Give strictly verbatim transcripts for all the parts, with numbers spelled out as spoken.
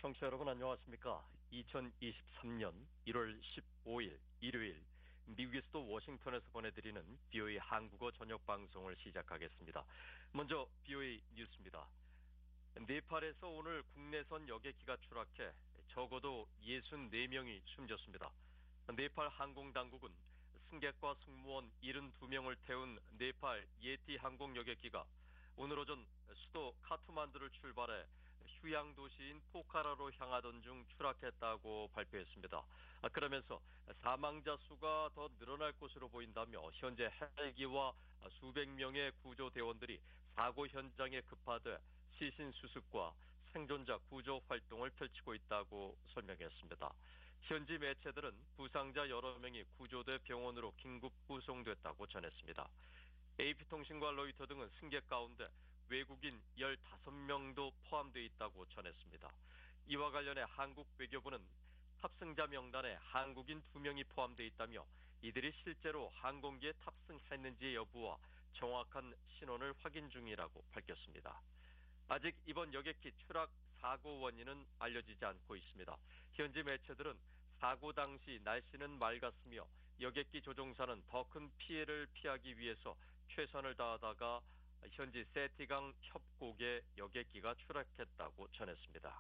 청취자 여러분 안녕하십니까? 이천이십삼 년 일월 십오일 일요일 미국의 수도 워싱턴에서 보내드리는 비오에이 한국어 저녁 방송을 시작하겠습니다. 먼저 비오에이 뉴스입니다. 네팔에서 오늘 국내선 여객기가 추락해 적어도 육십사 명이 숨졌습니다. 네팔 항공당국은 승객과 승무원 칠십이 명을 태운 네팔 예티 항공 여객기가 오늘 오전 수도 카트만두를 출발해 휴양 도시인 포카라로 향하던 중 추락했다고 발표했습니다. 그러면서 사망자 수가 더 늘어날 것으로 보인다며 현재 헬기와 수백 명의 구조대원들이 사고 현장에 급파돼 시신 수습과 생존자 구조 활동을 펼치고 있다고 설명했습니다. 현지 매체들은 부상자 여러 명이 구조돼 병원으로 긴급 구송됐다고 전했습니다. 에이피통신과 로이터 등은 승객 가운데 외국인 십오 명도 포함되어 있다고 전했습니다. 이와 관련해 한국 외교부는 탑승자 명단에 한국인 두 명이 포함되어 있다며 이들이 실제로 항공기에 탑승했는지의 여부와 정확한 신원을 확인 중이라고 밝혔습니다. 아직 이번 여객기 추락 사고 원인은 알려지지 않고 있습니다. 현지 매체들은 사고 당시 날씨는 맑았으며 여객기 조종사는 더 큰 피해를 피하기 위해서 최선을 다하다가 현지 세티강 협곡에 여객기가 추락했다고 전했습니다.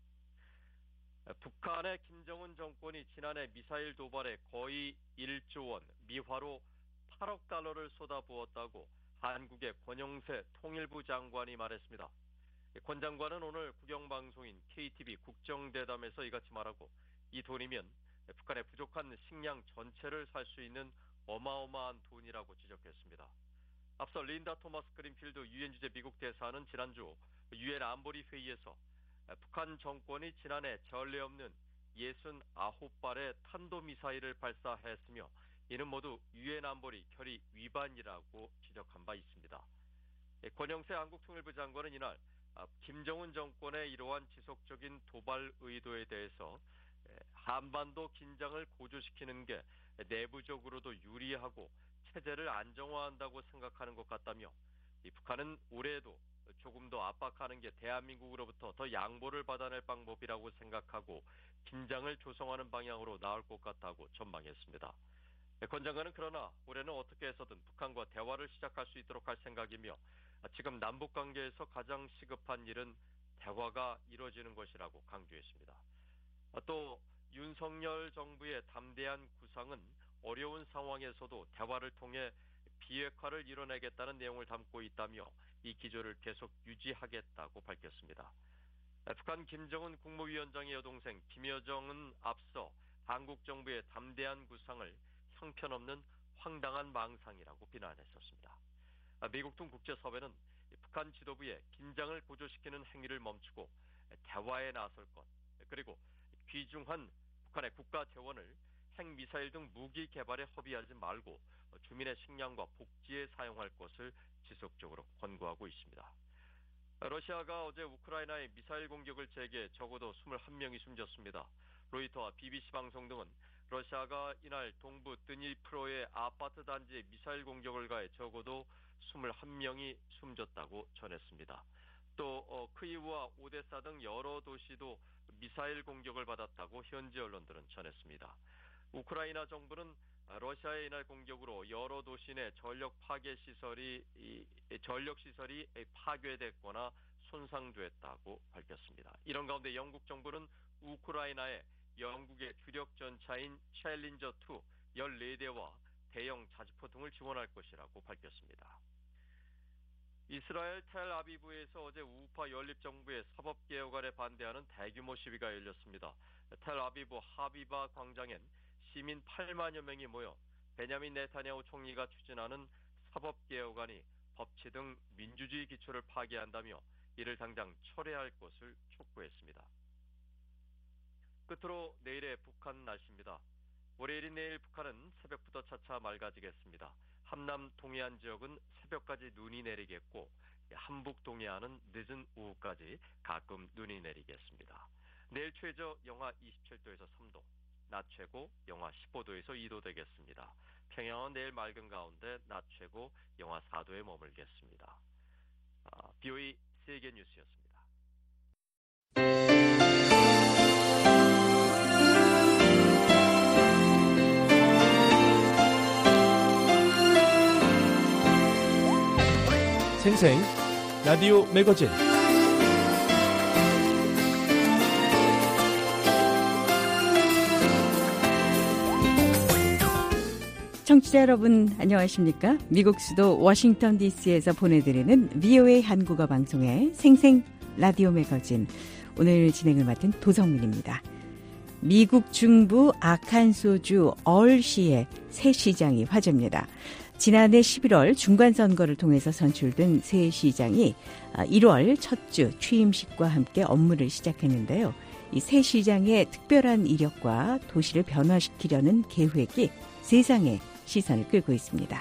북한의 김정은 정권이 지난해 미사일 도발에 거의 일조 원, 미화로 팔억 달러를 쏟아부었다고 한국의 권영세 통일부 장관이 말했습니다. 권 장관은 오늘 국영방송인 케이티비 국정대담에서 이같이 말하고 이 돈이면 북한의 부족한 식량 전체를 살 수 있는 어마어마한 돈이라고 지적했습니다. 앞서 린다 토마스 그린필드 유엔 주재 미국 대사는 지난주 유엔 안보리 회의에서 북한 정권이 지난해 전례 없는 육십구 발의 탄도미사일을 발사했으며 이는 모두 유엔 안보리 결의 위반이라고 지적한 바 있습니다. 권영세 한국통일부 장관은 이날 김정은 정권의 이러한 지속적인 도발 의도에 대해서 한반도 긴장을 고조시키는 게 내부적으로도 유리하고 체제를 안정화한다고 생각하는 것 같다며 이 북한은 올해에도 조금 더 압박하는 게 대한민국으로부터 더 양보를 받아낼 방법이라고 생각하고 긴장을 조성하는 방향으로 나올 것 같다고 전망했습니다. 권 장관은 그러나 올해는 어떻게 해서든 북한과 대화를 시작할 수 있도록 할 생각이며 지금 남북관계에서 가장 시급한 일은 대화가 이루어지는 것이라고 강조했습니다. 또 윤석열 정부의 담대한 구상은 어려운 상황에서도 대화를 통해 비핵화를 이뤄내겠다는 내용을 담고 있다며 이 기조를 계속 유지하겠다고 밝혔습니다. 북한 김정은 국무위원장의 여동생 김여정은 앞서 한국 정부의 담대한 구상을 형편없는 황당한 망상이라고 비난했었습니다. 미국 등 국제사회는 북한 지도부의 긴장을 고조시키는 행위를 멈추고 대화에 나설 것, 그리고 귀중한 북한의 국가 재원을 핵미사일 등 무기 개발에 허비하지 말고 주민의 식량과 복지에 사용할 것을 지속적으로 권고하고 있습니다. 러시아가 어제 우크라이나의 미사일 공격을 재개해 적어도 이십일 명이 숨졌습니다. 로이터와 비비씨 방송 등은 러시아가 이날 동부 드니프로의 아파트 단지에 미사일 공격을 가해 적어도 이십일 명이 숨졌다고 전했습니다. 또 어, 크이우와 오데사 등 여러 도시도 미사일 공격을 받았다고 현지 언론들은 전했습니다. 우크라이나 정부는 러시아의 이날 공격으로 여러 도시 내 전력 파괴 시설이 이, 전력 시설이 파괴됐거나 손상됐다고 밝혔습니다. 이런 가운데 영국 정부는 우크라이나에 영국의 주력 전차인 챌린저 투 열네 대와 대형 자주포 등을 지원할 것이라고 밝혔습니다. 이스라엘 텔아비브에서 어제 우파 연립정부의 사법개혁안에 반대하는 대규모 시위가 열렸습니다. 텔아비브 하비바 광장엔 시민 팔만여 명이 모여 베냐민 네타냐후 총리가 추진하는 사법개혁안이 법치 등 민주주의 기초를 파괴한다며 이를 당장 철회할 것을 촉구했습니다. 끝으로 내일의 북한 날씨입니다. 월요일인 내일 북한은 새벽부터 차차 맑아지겠습니다. 함남 동해안 지역은 새벽까지 눈이 내리겠고 함북 동해안은 늦은 오후까지 가끔 눈이 내리겠습니다. 내일 최저 영하 이십칠 도에서 삼 도, 낮 최고 영하 십오 도에서 이 도 되겠습니다. 평양은 내일 맑은 가운데 낮 최고 영하 사 도에 머물겠습니다. 아, 비오에이 세계 뉴스였습니다. 생생 라디오 매거진 청취자 여러분 안녕하십니까? 미국 수도 워싱턴 디씨에서 보내드리는 브이오에이 한국어 방송의 생생 라디오 매거진, 오늘 진행을 맡은 도성민입니다. 미국 중부 아칸소주 얼시의 새 시장이 화제입니다. 지난해 십일월 중간선거를 통해서 선출된 새 시장이 일월 첫 주 취임식과 함께 업무를 시작했는데요. 이 새 시장의 특별한 이력과 도시를 변화시키려는 계획이 세상의 시선을 끌고 있습니다.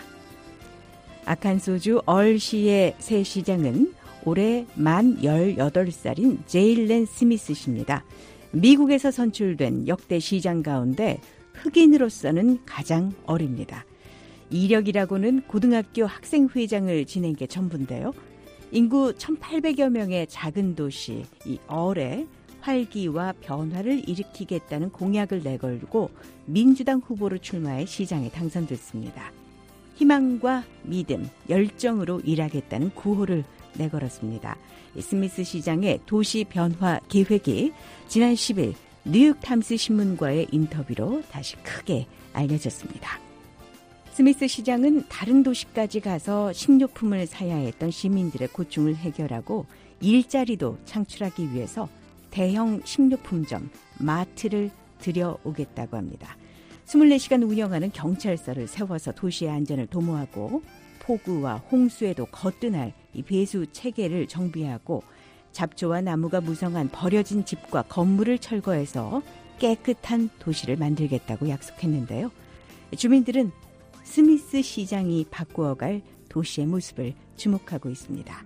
아칸소주 얼시의 새 시장은 올해 만 열여덟 살인 제일렌 스미스 씨입니다. 미국에서 선출된 역대 시장 가운데 흑인으로서는 가장 어립니다. 이력이라고는 고등학교 학생회장을 지낸 게 전부인데요. 인구 천팔백여 명의 작은 도시 이 얼에 활기와 변화를 일으키겠다는 공약을 내걸고 민주당 후보로 출마해 시장에 당선됐습니다. 희망과 믿음, 열정으로 일하겠다는 구호를 내걸었습니다. 스미스 시장의 도시 변화 계획이 지난 십일 뉴욕타임스 신문과의 인터뷰로 다시 크게 알려졌습니다. 스미스 시장은 다른 도시까지 가서 식료품을 사야 했던 시민들의 고충을 해결하고 일자리도 창출하기 위해서 대형 식료품점, 마트를 들여오겠다고 합니다. 이십사 시간 운영하는 경찰서를 세워서 도시의 안전을 도모하고 폭우와 홍수에도 거뜬할 이 배수 체계를 정비하고 잡초와 나무가 무성한 버려진 집과 건물을 철거해서 깨끗한 도시를 만들겠다고 약속했는데요. 주민들은 스미스 시장이 바꾸어갈 도시의 모습을 주목하고 있습니다.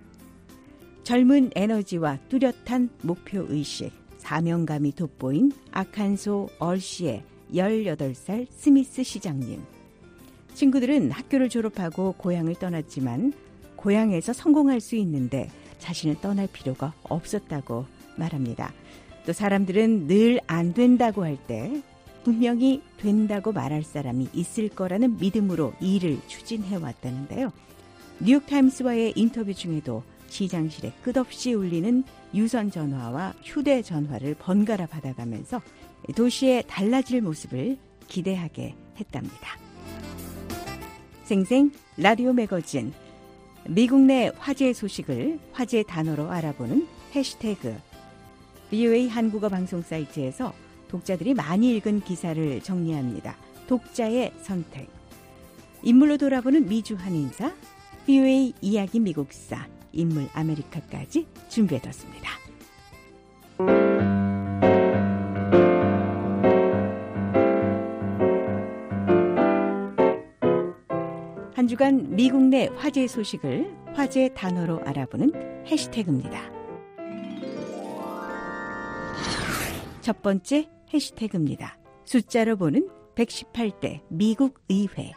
젊은 에너지와 뚜렷한 목표의식, 사명감이 돋보인 아칸소 얼시의 열여덟 살 스미스 시장님. 친구들은 학교를 졸업하고 고향을 떠났지만 고향에서 성공할 수 있는데 자신은 떠날 필요가 없었다고 말합니다. 또 사람들은 늘 안 된다고 할 때 분명히 된다고 말할 사람이 있을 거라는 믿음으로 일을 추진해왔다는데요. 뉴욕타임스와의 인터뷰 중에도 시장실에 끝없이 울리는 유선 전화와 휴대 전화를 번갈아 받아가면서 도시의 달라질 모습을 기대하게 했답니다. 생생 라디오 매거진, 미국 내 화제 소식을 화제 단어로 알아보는 해시태그, 브이오에이 한국어 방송 사이트에서 독자들이 많이 읽은 기사를 정리합니다. 독자의 선택, 인물로 돌아보는 미주 한인사, 브이오에이 이야기 미국사, 인물 아메리카까지 준비해뒀습니다. 한 주간 미국 내 화제 소식을 화제 단어로 알아보는 해시태그입니다. 첫 번째 해시태그입니다. 숫자로 보는 백십팔 대 미국 의회.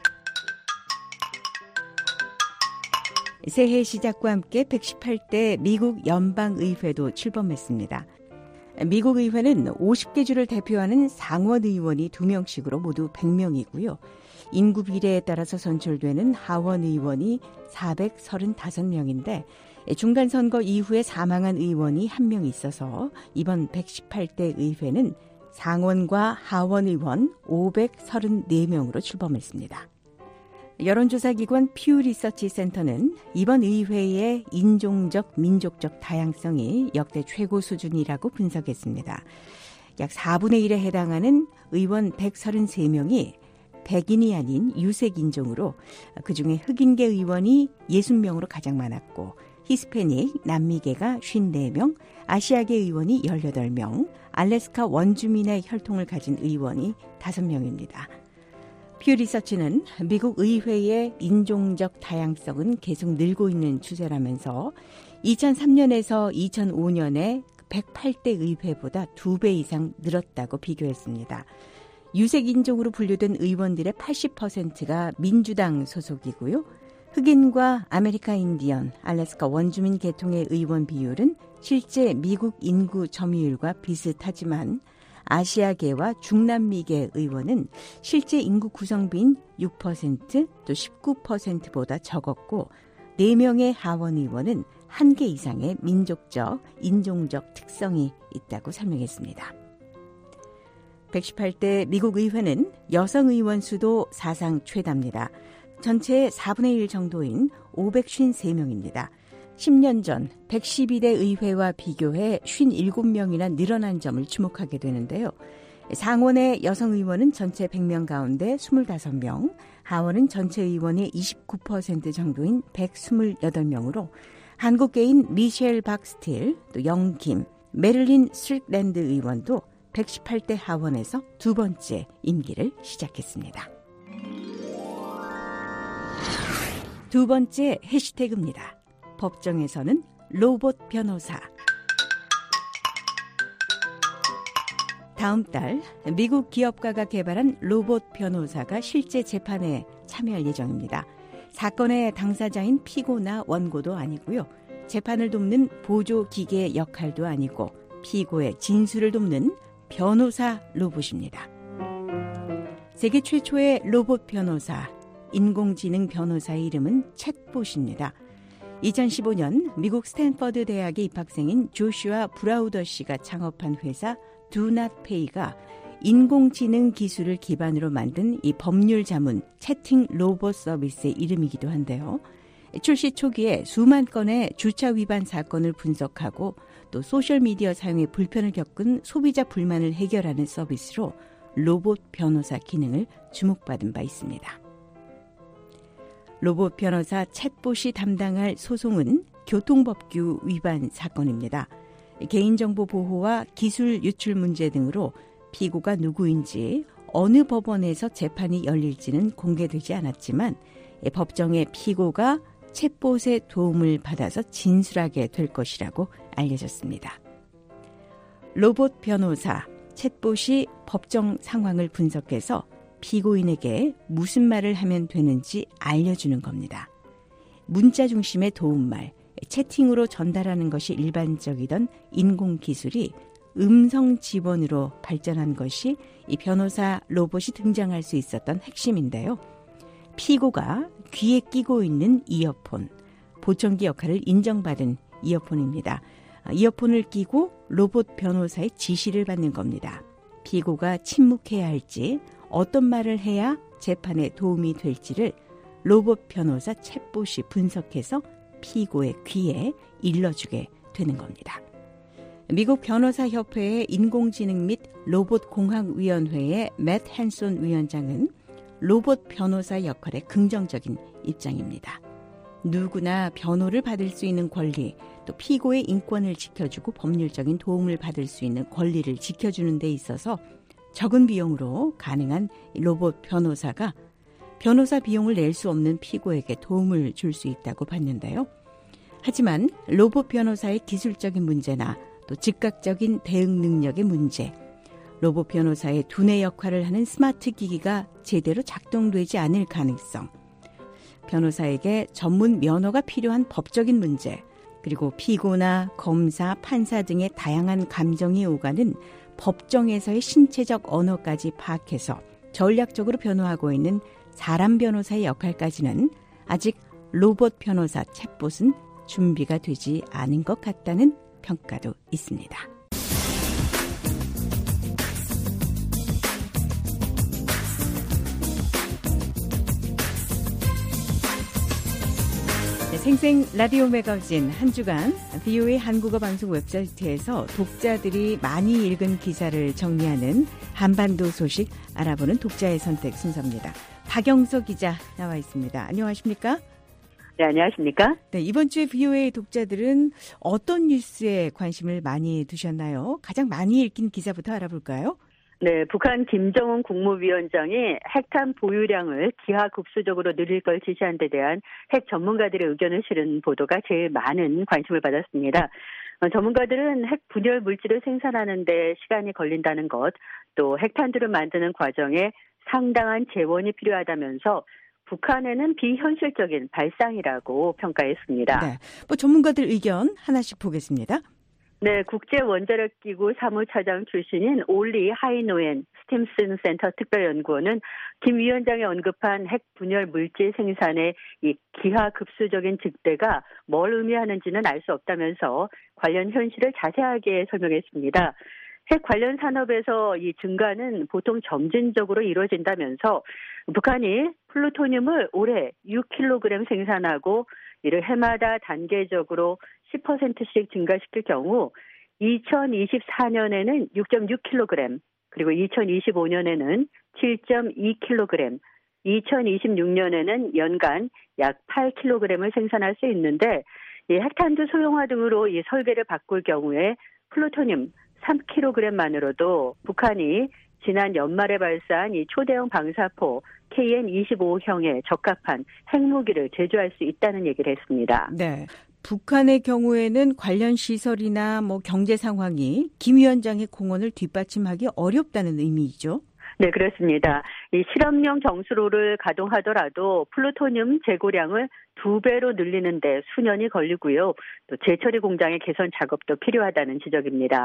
새해 시작과 함께 백십팔 대 미국 연방의회도 출범했습니다. 미국 의회는 오십 개 주를 대표하는 상원의원이 두 명씩으로 모두 백 명이고요. 인구 비례에 따라서 선출되는 하원의원이 사백삼십오 명인데 중간선거 이후에 사망한 의원이 한 명 있어서 이번 백십팔 대 의회는 상원과 하원의원 오백삼십사 명으로 출범했습니다. 여론조사기관 퓨 리서치 센터는 이번 의회의 인종적, 민족적 다양성이 역대 최고 수준이라고 분석했습니다. 약 사분의 일에 해당하는 의원 백삼십삼 명이 백인이 아닌 유색인종으로, 그중에 흑인계 의원이 육십 명으로 가장 많았고 히스패닉, 남미계가 오십사 명, 아시아계 의원이 십팔 명, 알래스카 원주민의 혈통을 가진 의원이 다섯 명입니다. 퓨 리서치는 미국 의회의 인종적 다양성은 계속 늘고 있는 추세라면서 이천삼 년에서 이천오 년에 백팔 대 의회보다 두 배 이상 늘었다고 비교했습니다. 유색인종으로 분류된 의원들의 팔십 퍼센트가 민주당 소속이고요. 흑인과 아메리카 인디언, 알래스카 원주민 계통의 의원 비율은 실제 미국 인구 점유율과 비슷하지만 아시아계와 중남미계 의원은 실제 인구 구성비인 육 퍼센트 또 십구 퍼센트보다 적었고 네 명의 하원 의원은 한 개 이상의 민족적, 인종적 특성이 있다고 설명했습니다. 백십팔 대 미국 의회는 여성 의원 수도 사상 최다입니다. 전체의 사분의 일 정도인 오백오십삼 명입니다. 십 년 전 백십이 대 의회와 비교해 오십칠 명이나 늘어난 점을 주목하게 되는데요. 상원의 여성 의원은 전체 백 명 가운데 이십오 명, 하원은 전체 의원의 이십구 퍼센트 정도인 백이십팔 명으로 한국계인 미셸 박스틸, 또 영김, 메릴린 스트릭랜드 의원도 백십팔 대 하원에서 두 번째 임기를 시작했습니다. 두 번째 해시태그입니다. 법정에서는 로봇 변호사. 다음 달 미국 기업가가 개발한 로봇 변호사가 실제 재판에 참여할 예정입니다. 사건의 당사자인 피고나 원고도 아니고요. 재판을 돕는 보조 기계 역할도 아니고 피고의 진술을 돕는 변호사 로봇입니다. 세계 최초의 로봇 변호사, 인공지능 변호사의 이름은 챗봇입니다. 이천십오 년 미국 스탠퍼드 대학의 입학생인 조슈아 브라우더 씨가 창업한 회사 두낫페이가 인공지능 기술을 기반으로 만든 이 법률 자문 채팅 로봇 서비스의 이름이기도 한데요. 출시 초기에 수만 건의 주차 위반 사건을 분석하고 또 소셜미디어 사용에 불편을 겪은 소비자 불만을 해결하는 서비스로 로봇 변호사 기능을 주목받은 바 있습니다. 로봇 변호사 챗봇이 담당할 소송은 교통법규 위반 사건입니다. 개인정보 보호와 기술 유출 문제 등으로 피고가 누구인지 어느 법원에서 재판이 열릴지는 공개되지 않았지만 법정의 피고가 챗봇의 도움을 받아서 진술하게 될 것이라고 알려졌습니다. 로봇 변호사 챗봇이 법정 상황을 분석해서 피고인에게 무슨 말을 하면 되는지 알려주는 겁니다. 문자 중심의 도움말, 채팅으로 전달하는 것이 일반적이던 인공기술이 음성 지원으로 발전한 것이 이 변호사 로봇이 등장할 수 있었던 핵심인데요. 피고가 귀에 끼고 있는 이어폰, 보청기 역할을 인정받은 이어폰입니다. 이어폰을 끼고 로봇 변호사의 지시를 받는 겁니다. 피고가 침묵해야 할지, 어떤 말을 해야 재판에 도움이 될지를 로봇 변호사 챗봇이 분석해서 피고의 귀에 일러주게 되는 겁니다. 미국 변호사협회의 인공지능 및 로봇공학위원회의 맷 헨손 위원장은 로봇 변호사 역할에 긍정적인 입장입니다. 누구나 변호를 받을 수 있는 권리, 또 피고의 인권을 지켜주고 법률적인 도움을 받을 수 있는 권리를 지켜주는 데 있어서 적은 비용으로 가능한 로봇 변호사가 변호사 비용을 낼 수 없는 피고에게 도움을 줄 수 있다고 봤는데요. 하지만 로봇 변호사의 기술적인 문제나 또 즉각적인 대응 능력의 문제, 로봇 변호사의 두뇌 역할을 하는 스마트 기기가 제대로 작동되지 않을 가능성, 변호사에게 전문 면허가 필요한 법적인 문제, 그리고 피고나 검사, 판사 등의 다양한 감정이 오가는 법정에서의 신체적 언어까지 파악해서 전략적으로 변호하고 있는 사람 변호사의 역할까지는 아직 로봇 변호사 챗봇은 준비가 되지 않은 것 같다는 평가도 있습니다. 생생 라디오 매거진 한 주간 브이오에이 한국어 방송 웹사이트에서 독자들이 많이 읽은 기사를 정리하는 한반도 소식 알아보는 독자의 선택 순서입니다. 박영서 기자 나와 있습니다. 안녕하십니까? 네, 안녕하십니까? 네, 이번 주에 브이오에이 독자들은 어떤 뉴스에 관심을 많이 두셨나요? 가장 많이 읽힌 기사부터 알아볼까요? 네, 북한 김정은 국무위원장이 핵탄 보유량을 기하급수적으로 늘릴 걸 지시한 데 대한 핵 전문가들의 의견을 실은 보도가 제일 많은 관심을 받았습니다. 어, 전문가들은 핵 분열 물질을 생산하는 데 시간이 걸린다는 것, 또 핵탄두를 만드는 과정에 상당한 재원이 필요하다면서 북한에는 비현실적인 발상이라고 평가했습니다. 네, 뭐 전문가들 의견 하나씩 보겠습니다. 네, 국제원자력기구 사무차장 출신인 올리 하이노엔 스팀슨 센터 특별연구원은 김 위원장이 언급한 핵 분열 물질 생산의 이 기하급수적인 증대가 뭘 의미하는지는 알 수 없다면서 관련 현실을 자세하게 설명했습니다. 핵 관련 산업에서 이 증가는 보통 점진적으로 이루어진다면서 북한이 플루토늄을 올해 육 킬로그램 생산하고 이를 해마다 단계적으로 십 퍼센트씩 증가시킬 경우 이천이십사 년에는 육 점 육 킬로그램, 그리고 이천이십오 년에는 칠 점 이 킬로그램, 이천이십육 년에는 연간 약 팔 킬로그램을 생산할 수 있는데 이 핵탄두 소형화 등으로 이 설계를 바꿀 경우에 플루토늄 삼 킬로그램만으로도 북한이 지난 연말에 발사한 이 초대형 방사포 케이엔 이십오형에 적합한 핵무기를 제조할 수 있다는 얘기를 했습니다. 네. 북한의 경우에는 관련 시설이나 뭐 경제 상황이 김 위원장의 공언을 뒷받침하기 어렵다는 의미이죠. 네, 그렇습니다. 이 실험용 정수로를 가동하더라도 플루토늄 재고량을 두 배로 늘리는데 수년이 걸리고요. 또 재처리 공장의 개선 작업도 필요하다는 지적입니다.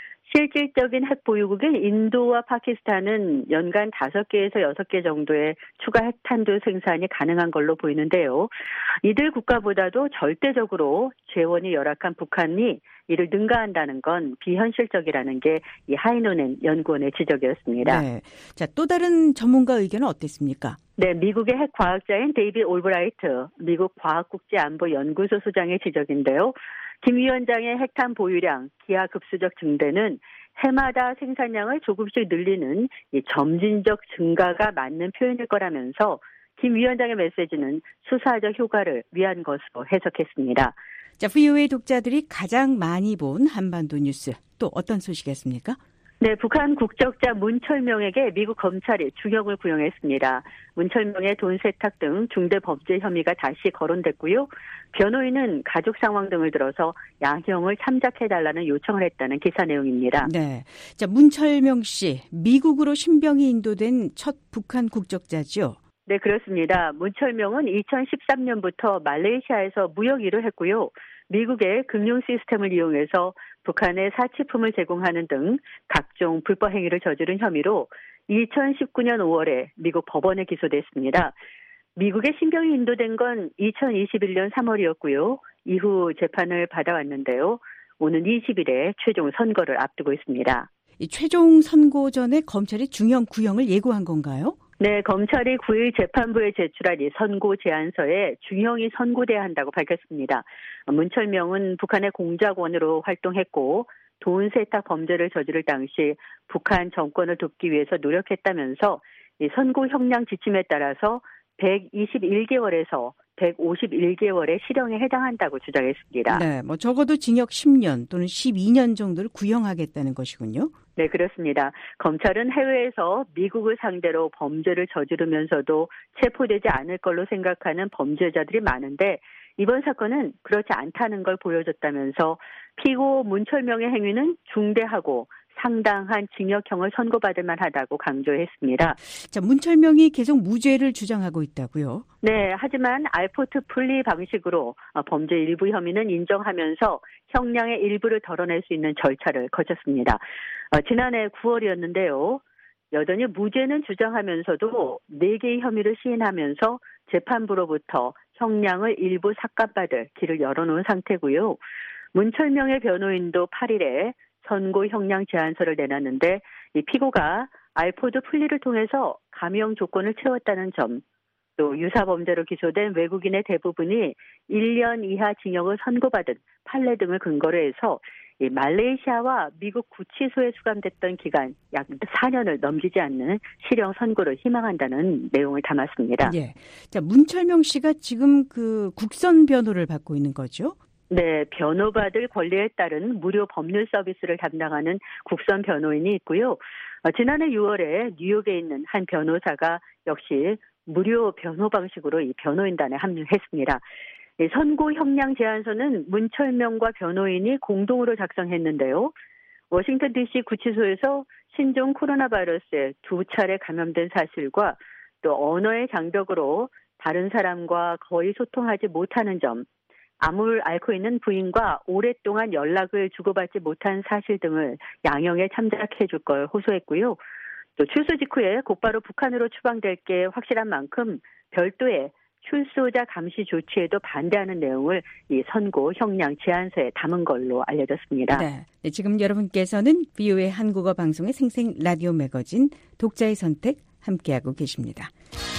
실질적인 핵 보유국인 인도와 파키스탄은 연간 다섯 개에서 여섯 개 정도의 추가 핵탄두 생산이 가능한 걸로 보이는데요. 이들 국가보다도 절대적으로 재원이 열악한 북한이 이를 능가한다는 건 비현실적이라는 게 이 하이노넨 연구원의 지적이었습니다. 네. 자, 또 다른 전문가 의견은 어땠습니까? 네, 미국의 핵 과학자인 데이비드 올브라이트, 미국 과학국제안보연구소 소장의 지적인데요. 김 위원장의 핵탄 보유량 기하급수적 증대는 해마다 생산량을 조금씩 늘리는 이 점진적 증가가 맞는 표현일 거라면서 김 위원장의 메시지는 수사적 효과를 위한 것으로 해석했습니다. 자, 브이오에이 독자들이 가장 많이 본 한반도 뉴스, 또 어떤 소식이었습니까? 네, 북한 국적자 문철명에게 미국 검찰이 중형을 구형했습니다. 문철명의 돈 세탁 등 중대 범죄 혐의가 다시 거론됐고요. 변호인은 가족 상황 등을 들어서 양형을 참작해달라는 요청을 했다는 기사 내용입니다. 네, 자, 문철명 씨, 미국으로 신병이 인도된 첫 북한 국적자죠? 네, 그렇습니다. 문철명은 이천십삼 년부터 말레이시아에서 무역 일을 했고요. 미국의 금융 시스템을 이용해서 북한에 사치품을 제공하는 등 각종 불법 행위를 저지른 혐의로 이천십구 년 오월에 미국 법원에 기소됐습니다. 미국에 신병이 인도된 건 이천이십일 년 삼월이었고요. 이후 재판을 받아왔는데요. 오는 이십 일에 최종 선고를 앞두고 있습니다. 이 최종 선고 전에 검찰이 중형 구형을 예고한 건가요? 네, 검찰이 구 일 재판부에 제출한 이 선고 제안서에 중형이 선고돼야 한다고 밝혔습니다. 문철명은 북한의 공작원으로 활동했고 돈 세탁 범죄를 저지를 당시 북한 정권을 돕기 위해서 노력했다면서 이 선고 형량 지침에 따라서 백이십일 개월에서 백오십일 개월의 실형에 해당한다고 주장했습니다. 네, 뭐 적어도 징역 십 년 또는 십이 년 정도를 구형하겠다는 것이군요. 네, 그렇습니다. 검찰은 해외에서 미국을 상대로 범죄를 저지르면서도 체포되지 않을 걸로 생각하는 범죄자들이 많은데 이번 사건은 그렇지 않다는 걸 보여줬다면서 피고 문철명의 행위는 중대하고 상당한 징역형을 선고받을 만하다고 강조했습니다. 자, 문철명이 계속 무죄를 주장하고 있다고요? 네, 하지만 알포트 분리 방식으로 범죄 일부 혐의는 인정하면서 형량의 일부를 덜어낼 수 있는 절차를 거쳤습니다. 어, 지난해 구월이었는데요. 여전히 무죄는 주장하면서도 네 개의 혐의를 시인하면서 재판부로부터 형량을 일부 삭감받을 길을 열어놓은 상태고요. 문철명의 변호인도 팔 일에 선고 형량 제안서를 내놨는데 이 피고가 알포드 플리를 통해서 감형 조건을 채웠다는 점, 또 유사 범죄로 기소된 외국인의 대부분이 일 년 이하 징역을 선고받은 판례 등을 근거로 해서 이 말레이시아와 미국 구치소에 수감됐던 기간 약 사 년을 넘기지 않는 실형 선고를 희망한다는 내용을 담았습니다. 예. 자, 문철명 씨가 지금 그 국선 변호를 받고 있는 거죠? 네, 변호받을 권리에 따른 무료 법률 서비스를 담당하는 국선 변호인이 있고요. 어, 지난해 유월에 뉴욕에 있는 한 변호사가 역시 무료 변호 방식으로 이 변호인단에 합류했습니다. 이 선고 형량 제안서는 문철명과 변호인이 공동으로 작성했는데요. 워싱턴 디씨 구치소에서 신종 코로나 바이러스에 두 차례 감염된 사실과 또 언어의 장벽으로 다른 사람과 거의 소통하지 못하는 점, 암을 앓고 있는 부인과 오랫동안 연락을 주고받지 못한 사실 등을 양형에 참작해 줄 걸 호소했고요. 또 출소 직후에 곧바로 북한으로 추방될 게 확실한 만큼 별도의 출소자 감시 조치에도 반대하는 내용을 이 선고 형량 제안서에 담은 걸로 알려졌습니다. 네, 네, 지금 여러분께서는 비오에이 한국어 방송의 생생 라디오 매거진 독자의 선택 함께하고 계십니다.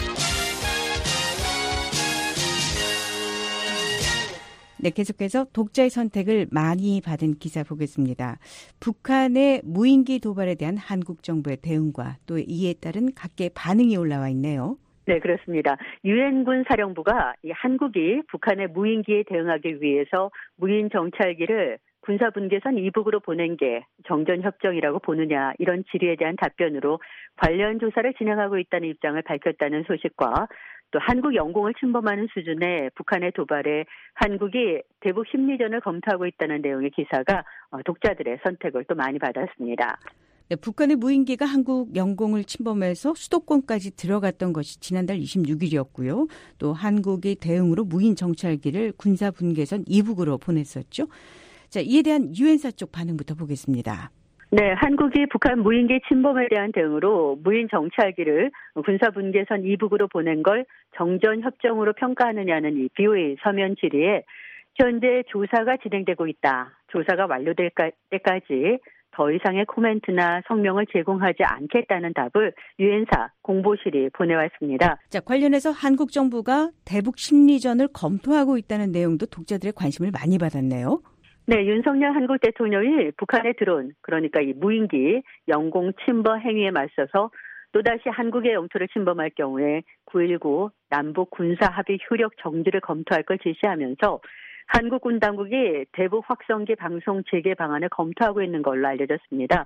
네, 계속해서 독자의 선택을 많이 받은 기사 보겠습니다. 북한의 무인기 도발에 대한 한국 정부의 대응과 또 이에 따른 각계의 반응이 올라와 있네요. 네, 그렇습니다. 유엔군 사령부가 이 한국이 북한의 무인기에 대응하기 위해서 무인 정찰기를 군사분계선 이북으로 보낸 게 정전협정이라고 보느냐 이런 질의에 대한 답변으로 관련 조사를 진행하고 있다는 입장을 밝혔다는 소식과 또 한국 영공을 침범하는 수준의 북한의 도발에 한국이 대북 심리전을 검토하고 있다는 내용의 기사가 독자들의 선택을 또 많이 받았습니다. 네, 북한의 무인기가 한국 영공을 침범해서 수도권까지 들어갔던 것이 지난달 이십육일이었고요. 또 한국이 대응으로 무인 정찰기를 군사 분계선 이북으로 보냈었죠. 자, 이에 대한 유엔사 쪽 반응부터 보겠습니다. 네, 한국이 북한 무인기 침범에 대한 대응으로 무인 정찰기를 군사 분계선 이북으로 보낸 걸 정전 협정으로 평가하느냐는 이 비오에이 서면 질의에 현재 조사가 진행되고 있다. 조사가 완료될 때까지 더 이상의 코멘트나 성명을 제공하지 않겠다는 답을 유엔사 공보실이 보내왔습니다. 자, 관련해서 한국 정부가 대북 심리전을 검토하고 있다는 내용도 독자들의 관심을 많이 받았네요. 네, 윤석열 한국 대통령이 북한의 드론, 그러니까 이 무인기 영공 침범 행위에 맞서서 또다시 한국의 영토를 침범할 경우에 구일구 남북 군사 합의 효력 정지를 검토할 걸 지시하면서 한국군 당국이 대북 확성기 방송 재개 방안을 검토하고 있는 걸로 알려졌습니다.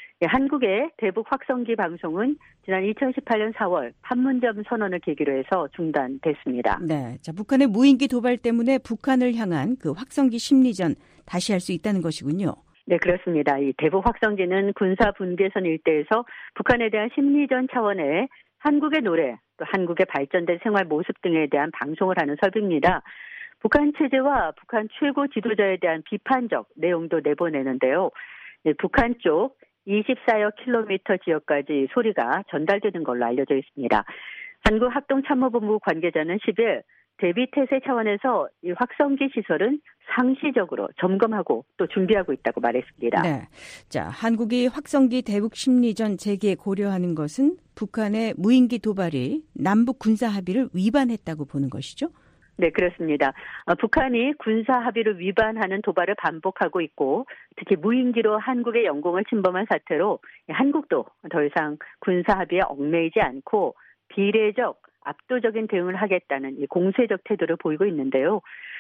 한국의 대북 확성기 방송은 지난 이천십팔년 사월 판문점 선언을 계기로 해서 중단됐습니다. 네, 자, 북한의 무인기 도발 때문에 북한을 향한 그 확성기 심리전 다시 할 수 있다는 것이군요. 네, 그렇습니다. 이 대북 확성기는 군사 분계선 일대에서 북한에 대한 심리전 차원의 한국의 노래, 또 한국의 발전된 생활 모습 등에 대한 방송을 하는 설비입니다. 북한 체제와 북한 최고 지도자에 대한 비판적 내용도 내보내는데요. 네, 북한 쪽 이십사여 킬로미터 지역까지 소리가 전달되는 걸로 알려져 있습니다. 한국합동참모본부 관계자는 십일 대비태세 차원에서 이 확성기 시설은 상시적으로 점검하고 또 준비하고 있다고 말했습니다. 네, 자, 한국이 확성기 대북 심리전 재개 고려하는 것은 북한의 무인기 도발이 남북 군사 합의를 위반했다고 보는 것이죠? 네, 그렇습니다. 북한이 군사 합의를 위반하는 도발을 반복하고 있고 특히 무인기로 한국의 영공을 침범한 사태로 한국도 더 이상 군사 합의에 얽매이지 않고 비례적, 압도적인 대응을 하겠다는 이 공세적 태도를 보이고 있는데요.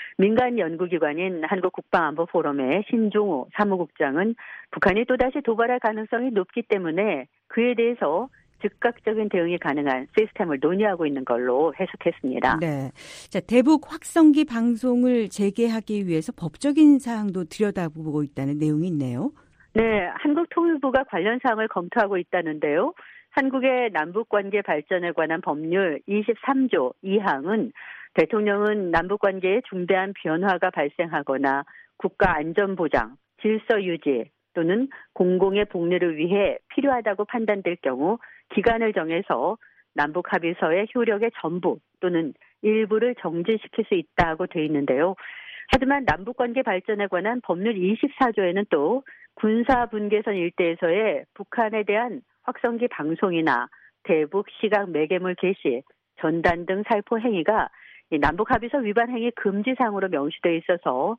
민간 연구기관인 한국국방안보포럼의 신종호 사무국장은 북한이 또다시 도발할 가능성이 높기 때문에 그에 대해서 즉각적인 대응이 가능한 시스템을 논의하고 있는 걸로 해석했습니다. 네, 자, 대북 확성기 방송을 재개하기 위해서 법적인 사항도 들여다보고 있다는 내용이 있네요. 네, 한국통일부가 관련 사항을 검토하고 있다는데요. 한국의 남북관계 발전에 관한 법률 이십삼조 이 항은 대통령은 남북관계에 중대한 변화가 발생하거나 국가 안전보장, 질서 유지 또는 공공의 복리를 위해 필요하다고 판단될 경우 기간을 정해서 남북 합의서의 효력의 전부 또는 일부를 정지시킬 수 있다고 되어 있는데요. 하지만 남북관계 발전에 관한 법률 이십사조에는 또 군사 분계선 일대에서의 북한에 대한 확성기 방송이나 대북 시각 매개물 게시, 전단 등 살포 행위가 남북 합의서 위반 행위 금지 사항으로 명시되어 있어서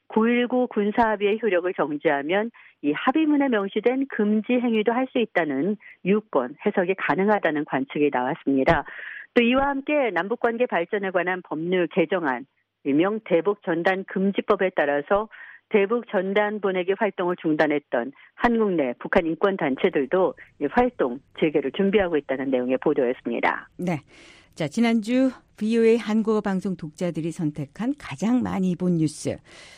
구일구 군사합의의 효력을 정지하면 이 합의문에 명시된 금지 행위도 할 수 있다는 유권 해석이 가능하다는 관측이 나왔습니다. 또 이와 함께 남북관계 발전에 관한 법률 개정안, 일명 대북 전단 금지법에 따라서 대북 전단 보내기 활동을 중단했던 한국 내 북한 인권 단체들도 이 활동 재개를 준비하고 있다는 내용의 보도였습니다. 네. 자, 지난주 비오에이 한국어 방송 독자들이 선택한 가장 많이 본 뉴스.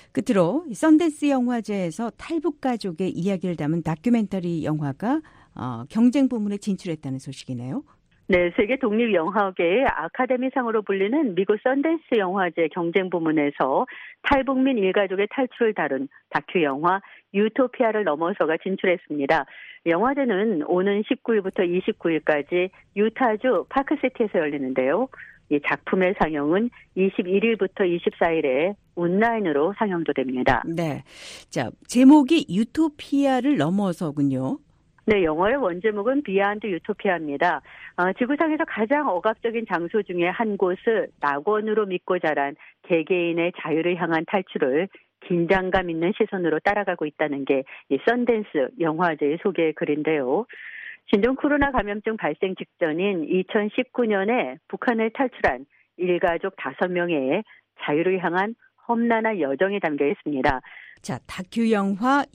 끝으로 썬댄스 영화제에서 탈북 가족의 이야기를 담은 다큐멘터리 영화가 어, 경쟁 부문에 진출했다는 소식이네요. 네, 세계 독립영화계의 아카데미상으로 불리는 미국 썬댄스 영화제 경쟁 부문에서 탈북민 일가족의 탈출을 다룬 다큐 영화 유토피아를 넘어서가 진출했습니다. 영화제는 오는 십구일부터 이십구일까지 유타주 파크시티에서 열리는데요. 이 작품의 상영은 이십일일부터 이십사일에 온라인으로 상영도 됩니다. 네, 자 제목이 유토피아를 넘어서군요. 네, 영화의 원제목은 비하인드 유토피아입니다. 어, 지구상에서 가장 억압적인 장소 중에 한 곳을 낙원으로 믿고 자란 개개인의 자유를 향한 탈출을 긴장감 있는 시선으로 따라가고 있다는 게 이 썬댄스 영화제의 소개 글인데요. 신종 코로나 감염증 발생 직전인 이천십구년에 북한을 탈출한 일가족 다섯 명의 자유를 향한 험난한 여정이 담겨 있습니다. 자, 다큐 영화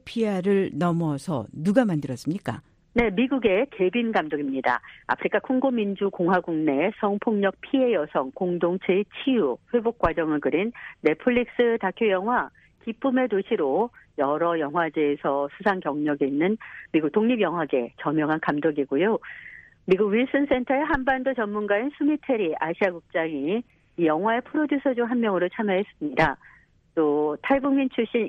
유토피아를 넘어서 누가 만들었습니까? 네, 미국의 개빈 감독입니다. 아프리카 콩고 민주공화국 내 성폭력 피해 여성 공동체의 치유, 회복 과정을 그린 넷플릭스 다큐 영화 기쁨의 도시로 여러 영화제에서 수상 경력이 있는 미국 독립영화계 저명한 감독이고요. 미국 윌슨 센터의 한반도 전문가인 수미테리 아시아국장이 이 영화의 프로듀서 중 한 명으로 참여했습니다. 또 탈북민 출신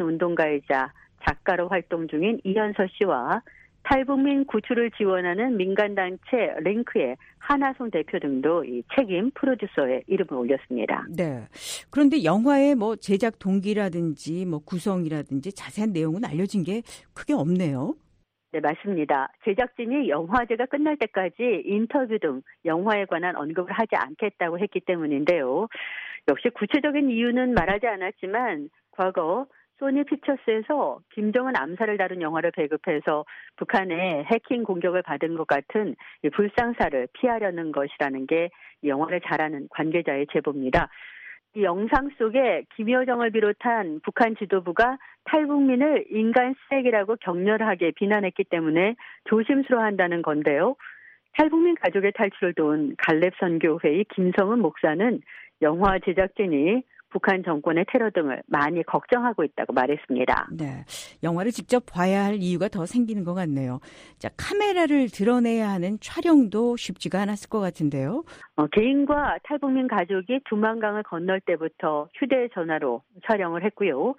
인권운동가이자 작가로 활동 중인 이현서 씨와 탈북민 구출을 지원하는 민간단체 링크의 하나송 대표 등도 이 책임 프로듀서에 이름을 올렸습니다. 네. 그런데 영화의 뭐 제작 동기라든지 뭐 구성이라든지 자세한 내용은 알려진 게 크게 없네요. 네, 맞습니다. 제작진이 영화제가 끝날 때까지 인터뷰 등 영화에 관한 언급을 하지 않겠다고 했기 때문인데요. 역시 구체적인 이유는 말하지 않았지만 과거 소니 피처스에서 김정은 암살을 다룬 영화를 배급해서 북한의 해킹 공격을 받은 것 같은 이 불상사를 피하려는 것이라는 게 이 영화를 잘 아는 관계자의 제보입니다. 이 영상 속에 김여정을 비롯한 북한 지도부가 탈북민을 인간 쓰레기라고 격렬하게 비난했기 때문에 조심스러워한다는 건데요. 탈북민 가족의 탈출을 도운 갈렙 선교회의 김성은 목사는 영화 제작진이 북한 정권의 테러 등을 많이 걱정하고 있다고 말했습니다. 네, 영화를 직접 봐야 할 이유가 더 생기는 것 같네요. 자, 카메라를 드러내야 하는 촬영도 쉽지가 않았을 것 같은데요. 어, 개인과 탈북민 가족이 두만강을 건널 때부터 휴대전화로 촬영을 했고요.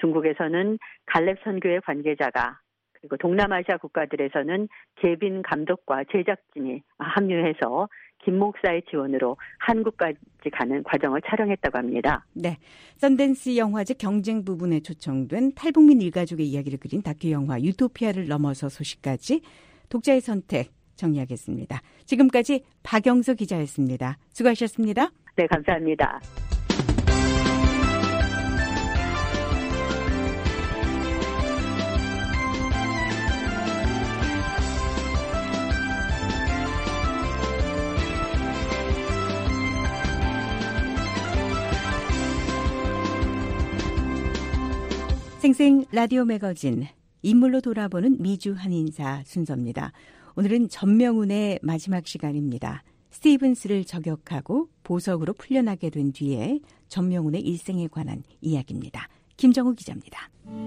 중국에서는 갈렙 선교회 관계자가 그리고 동남아시아 국가들에서는 개빈 감독과 제작진이 합류해서 김 목사의 지원으로 한국까지 가는 과정을 촬영했다고 합니다. 네, 썬댄스 영화제 경쟁 부분에 초청된 탈북민 일가족의 이야기를 그린 다큐 영화 유토피아를 넘어서 소식까지 독자의 선택 정리하겠습니다. 지금까지 박영서 기자였습니다. 수고하셨습니다. 네, 감사합니다. 생생 라디오 매거진 인물로 돌아보는 미주 한인사 순서입니다. 오늘은 전명훈의 마지막 시간입니다. 스티븐스를 저격하고 보석으로 풀려나게 된 뒤에 전명훈의 일생에 관한 이야기입니다. 김정우 기자입니다.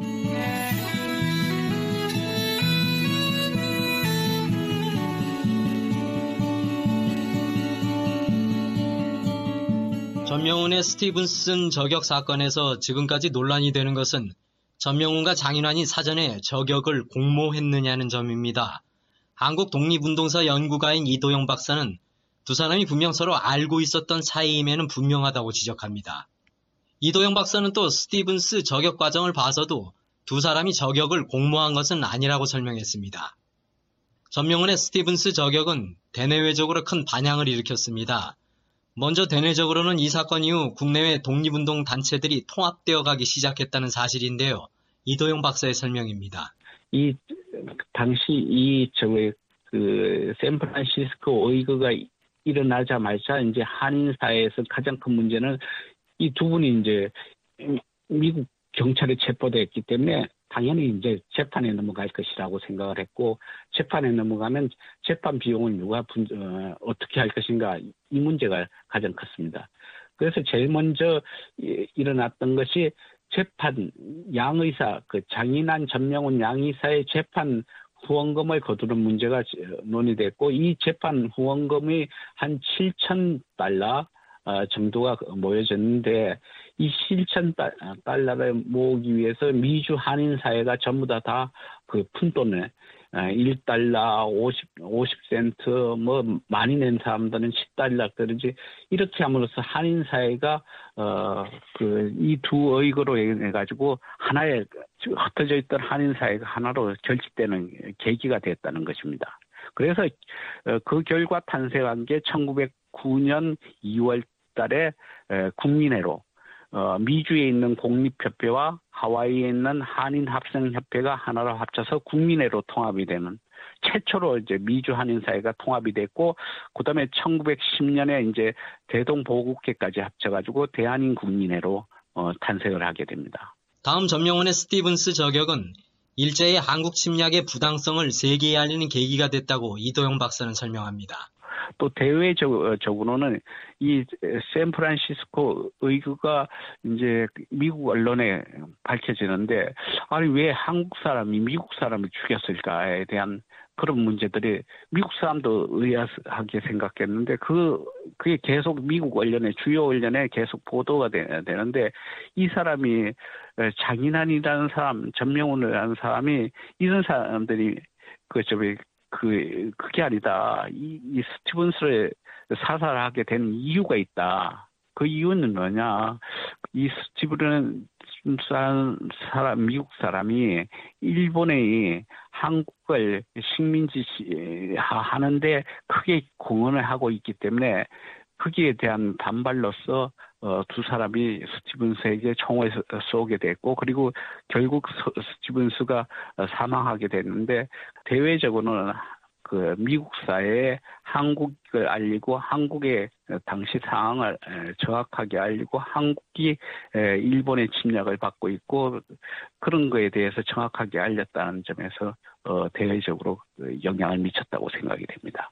전명훈의 스티븐슨 저격 사건에서 지금까지 논란이 되는 것은 전명훈과 장인환이 사전에 저격을 공모했느냐는 점입니다. 한국 독립운동사 연구가인 이도영 박사는 두 사람이 분명 서로 알고 있었던 사이임에는 분명하다고 지적합니다. 이도영 박사는 또 스티븐스 저격 과정을 봐서도 두 사람이 저격을 공모한 것은 아니라고 설명했습니다. 전명훈의 스티븐스 저격은 대내외적으로 큰 반향을 일으켰습니다. 먼저 대내적으로는 이 사건 이후 국내외 독립운동 단체들이 통합되어 가기 시작했다는 사실인데요. 이도영 박사의 설명입니다. 이 당시 이 저기 그 샌프란시스코 의거가 일어나자마자 이제 한인사회에서 가장 큰 문제는 이 두 분이 이제 미국 경찰에 체포됐기 때문에 당연히 이제 재판에 넘어갈 것이라고 생각을 했고, 재판에 넘어가면 재판 비용을 누가 분, 어, 어떻게 할 것인가, 이 문제가 가장 컸습니다. 그래서 제일 먼저 이, 일어났던 것이 재판 양의사, 그 장인환 전명훈 양의사의 재판 후원금을 거두는 문제가 논의됐고 이 재판 후원금이 한 칠천 달러 정도가 모여졌는데 이 칠천 달러를 모으기 위해서 미주 한인 사회가 전부 다 다 그 푼돈을 일 달러, 오십, 오십 센트, 뭐, 많이 낸 사람들은 십 달러, 그러지. 이렇게 함으로써 한인 사회가, 어, 그, 이 두 의거로 해가지고 하나의 흩어져 있던 한인 사회가 하나로 결집되는 계기가 됐다는 것입니다. 그래서 그 결과 탄생한 게 천구백구 년 이월 달에 국민회로, 어, 미주에 있는 공립협회와 하와이에 있는 한인합성협회가 하나로 합쳐서 국민회로 통합이 되는 최초로 이제 미주 한인사회가 통합이 됐고, 그 다음에 천구백십 년에 이제 대동보국회까지 합쳐가지고 대한인국민회로 어, 탄생을 하게 됩니다. 다음 전명훈의 스티븐스 저격은 일제의 한국 침략의 부당성을 세계에 알리는 계기가 됐다고 이도영 박사는 설명합니다. 또 대외적으로는 이 샌프란시스코 의거가 이제 미국 언론에 밝혀지는데, 아니 왜 한국 사람이 미국 사람을 죽였을까에 대한 그런 문제들이 미국 사람도 의아하게 생각했는데 그 그게 계속 미국 언론에 주요 언론에 계속 보도가 되, 되는데 이 사람이 장인환이라는 사람, 전명훈이라는 사람이 이런 사람들이 그 저기 그, 그게 아니다. 이, 이 스티븐스를 사살하게 된 이유가 있다. 그 이유는 뭐냐. 이 스티븐은 사람, 미국 사람이 일본의 한국을 식민지 하는데 크게 공헌을 하고 있기 때문에 거기에 대한 반발로서 어, 두 사람이 스티븐스에게 총을 쏘게 됐고, 그리고 결국 스티븐스가 사망하게 됐는데, 대외적으로는 그 미국 사회에 한국을 알리고 한국의 당시 상황을 정확하게 알리고 한국이 일본의 침략을 받고 있고 그런 거에 대해서 정확하게 알렸다는 점에서 어, 대외적으로 영향을 미쳤다고 생각이 됩니다.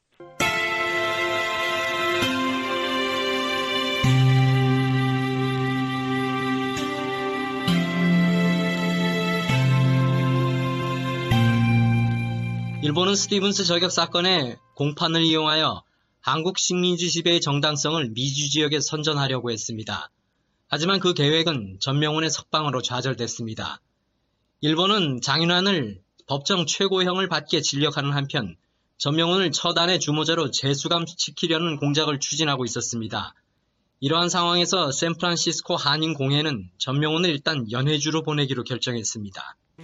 일본은 스티븐스 저격 사건의 공판을 이용하여 한국 식민지 지배의 정당성을 미주 지역에 선전하려고 했습니다. 하지만 그 계획은 전명훈의 석방으로 좌절됐습니다. 일본은 장인환을 법정 최고형을 받게 진력하는 한편 전명훈을 처단의 주모자로 재수감시키려는 공작을 추진하고 있었습니다. 이러한 상황에서 샌프란시스코 한인공회는 전명훈을 일단 연해주로 보내기로 결정했습니다.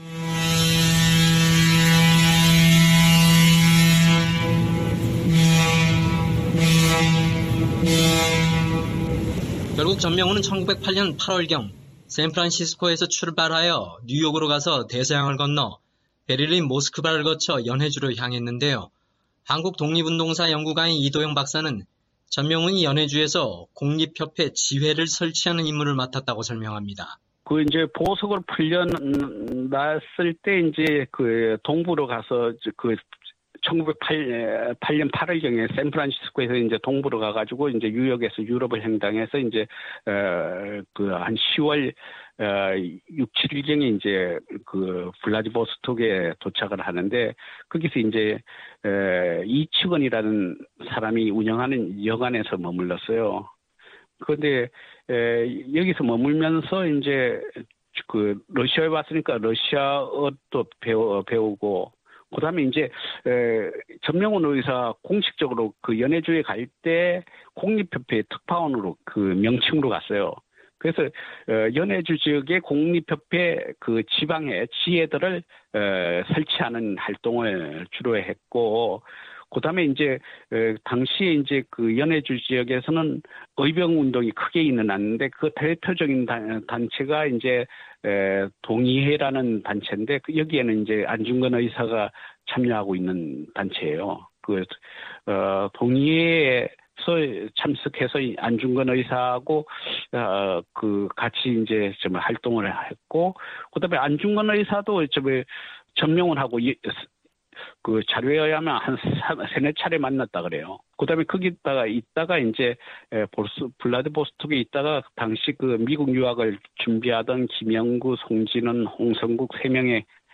결국 전명훈은 천구백팔 년 팔월경 샌프란시스코에서 출발하여 뉴욕으로 가서 대서양을 건너 베를린 모스크바를 거쳐 연해주로 향했는데요. 한국 독립운동사 연구가인 이도영 박사는 전명훈이 연해주에서 공립협회 지회를 설치하는 임무를 맡았다고 설명합니다. 그 이제 보석을 풀려났을 때 이제 그 동부로 가서 그 천구백팔 년 팔월경에 샌프란시스코에서 이제 동부로 가가지고 이제 뉴욕에서 유럽을 횡단해서 이제 어 그 한 시월 어 육, 칠일경에 이제 그 블라디보스톡에 도착을 하는데 거기서 이제 에 이치건이라는 사람이 운영하는 여관에서 머물렀어요. 그런데 에 여기서 머물면서 이제 그 러시아에 왔으니까 러시아어도 배워 배우고. 그 다음에 이제, 에, 전명훈 의사 공식적으로 그 연해주에 갈 때 공립협회 특파원으로 그 명칭으로 갔어요. 그래서, 어, 연해주 지역의 공립협회 그 지방의 지회들을, 어, 설치하는 활동을 주로 했고, 그 다음에 이제, 에, 당시에 이제 그 연해주 지역에서는 의병 운동이 크게 일어났는데 그 대표적인 단, 단체가 이제, 에, 동의회라는 단체인데 여기에는 이제 안중근 의사가 참여하고 있는 단체예요. 그 어, 동의회에서 참석해서 안중근 의사하고 어, 그 같이 이제 좀 활동을 했고, 그다음에 안중근 의사도 좀 전명훈하고 그 자료에 의하면 한 세네 차례 만났다 그래요. 그 다음에 거기다가 있다가 이제 보스, 블라디보스톡에 있다가 당시 그 미국 유학을 준비하던 김영구, 송진은, 홍성국 세 명의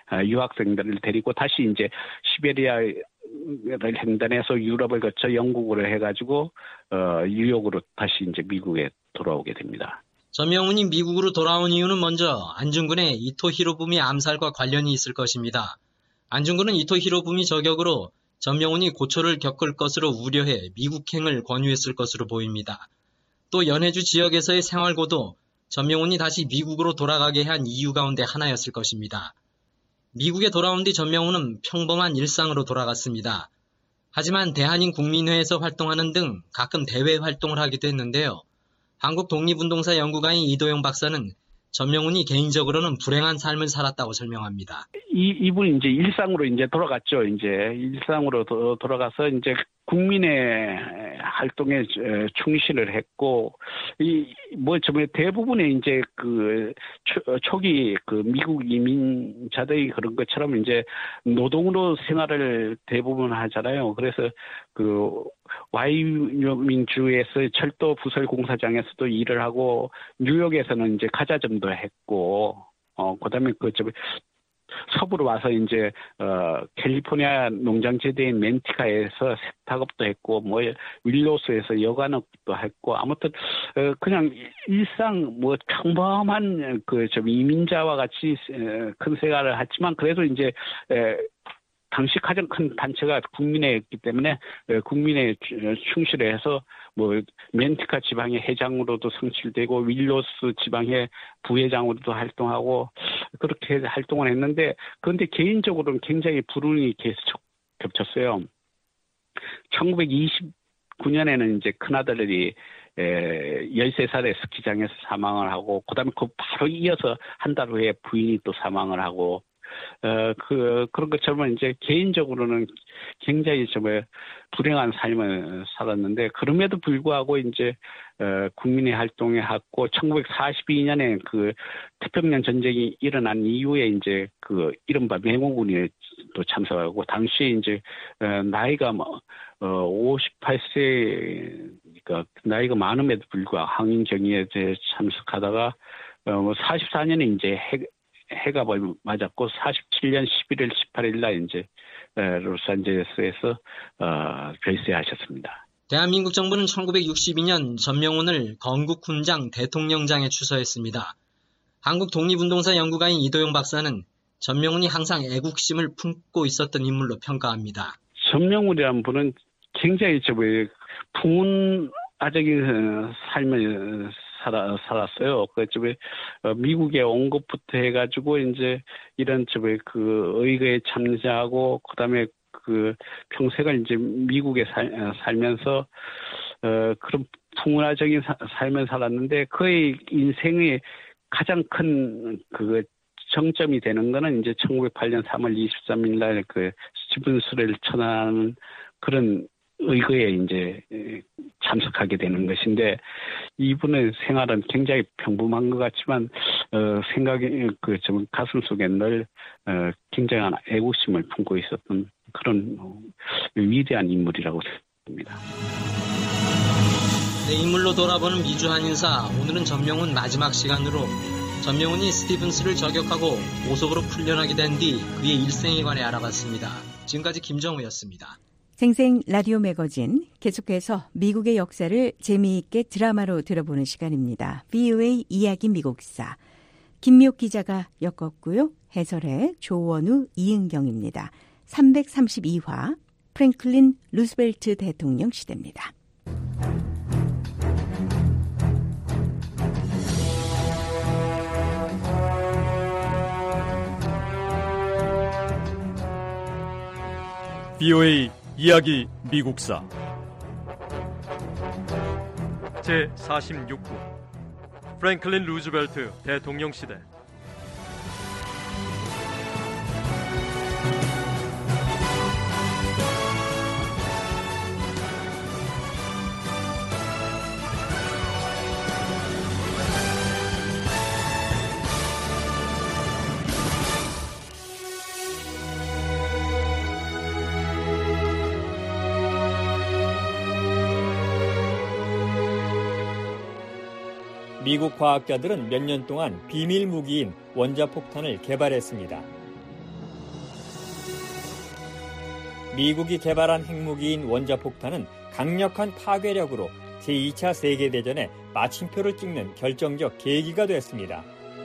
유학생들을 데리고 다시 이제 시베리아를 횡단해서 유럽을 거쳐 영국으로 해가지고 어, 뉴욕으로 다시 이제 미국에 돌아오게 됩니다. 전명훈이 미국으로 돌아온 이유는 먼저 안중근의 이토 히로부미 암살과 관련이 있을 것입니다. 안중근은 이토 히로부미 저격으로 전명훈이 고초를 겪을 것으로 우려해 미국행을 권유했을 것으로 보입니다. 또 연해주 지역에서의 생활고도 전명훈이 다시 미국으로 돌아가게 한 이유 가운데 하나였을 것입니다. 미국에 돌아온 뒤 전명훈은 평범한 일상으로 돌아갔습니다. 하지만 대한인 국민회에서 활동하는 등 가끔 대외 활동을 하기도 했는데요. 한국 독립운동사 연구가인 이도영 박사는 전명훈이 개인적으로는 불행한 삶을 살았다고 설명합니다. 이, 이분이 이제 일상으로 이제 돌아갔죠. 이제 일상으로 도, 돌아가서 이제 국민의 활동에 충실을 했고, 이, 뭐, 정말 대부분의 이제 그 초, 초기 그 미국 이민자들이 그런 것처럼 이제 노동으로 생활을 대부분 하잖아요. 그래서 그 와이오밍주에서 철도 부설 공사장에서도 일을 하고, 뉴욕에서는 이제 가자점도 했고, 어, 그 다음에 그, 저, 서부로 와서 이제 어 캘리포니아 농장지대인 멘티카에서 세탁업도 했고 뭐 윌로스에서 여관업도 했고 아무튼 어 그냥 일상 뭐 평범한 그 좀 이민자와 같이 큰 생활을 했지만 그래도 이제 에, 당시 가장 큰 단체가 국민회였기 때문에 국민회에 충실을 해서 뭐 멘티카 지방의 회장으로도 성실되고 윌로스 지방의 부회장으로도 활동하고 그렇게 활동을 했는데 그런데 개인적으로는 굉장히 불운이 계속 겹쳤어요. 천구백이십구 년에는 이제 큰아들이 열세 살에 스키장에서 사망을 하고 그다음에 그 바로 이어서 한 달 후에 부인이 또 사망을 하고 어, 그, 그런 것처럼 이제 개인적으로는 굉장히 정말 불행한 삶을 살았는데, 그럼에도 불구하고 이제, 어, 국민의 활동에 했고, 천구백사십이 년에 그 태평양 전쟁이 일어난 이후에 이제 그 이른바 맹호군에 또 참석하고, 당시에 이제, 어, 나이가 뭐, 어, 오십팔 세, 그러니까 나이가 많음에도 불구하고 항인정의에 참석하다가, 어, 뭐 사십사 년에 이제 핵, 해갑을 맞았고 사십칠 년 십일월 십팔일 날 이제 로스앤젤레스에서 어, 별세하셨습니다. 대한민국 정부는 천구백육십이 년 전명훈을 건국훈장 대통령장에 추서했습니다. 한국 독립운동사 연구가인 이도영 박사는 전명훈이 항상 애국심을 품고 있었던 인물로 평가합니다. 전명훈이라는 분은 굉장히 저 풍운아적인 삶을 살아, 살았어요. 그, 저, 미국에 온 것부터 해가지고, 이제, 이런, 저, 그, 의거에 참여하고, 그 다음에 그, 평생을 이제 미국에 살, 살면서, 어, 그런 풍운화적인 사, 삶을 살았는데, 그의 인생의 가장 큰, 그, 정점이 되는 거는 이제 천구백팔 년 삼월 이십삼일 날 그, 스티븐스를 처단하는 그런 의거에 이제 참석하게 되는 것인데 이분의 생활은 굉장히 평범한 것 같지만 어, 생각이 그 좀 가슴 속에 늘 어, 굉장한 애국심을 품고 있었던 그런 어, 위대한 인물이라고 생각합니다. 네, 인물로 돌아보는 미주 한인사 오늘은 전명훈 마지막 시간으로 전명훈이 스티븐스를 저격하고 보석으로 풀려나게 된 뒤 그의 일생에 관해 알아봤습니다. 지금까지 김정우였습니다. 생생 라디오 매거진 계속해서 미국의 역사를 재미있게 드라마로 들어보는 시간입니다. 브이오에이 이야기 미국사. 김미옥 기자가 엮었고요. 해설의 조원우, 이은경입니다. 삼백삼십이 화 프랭클린 루스벨트 대통령 시대입니다. 브이오에이 이야기 미국사 제사십육 부 프랭클린 루즈벨트 대통령 시대. 미국 과학자들은 몇 년 동안 비밀 무기인 원자폭탄을 개발했습니다. 미국이 개발한 핵무기인 원자폭탄은 강력한 파괴력으로 제이 차 세계대전에 마침표를 찍는 결정적 계기가 됐습니다.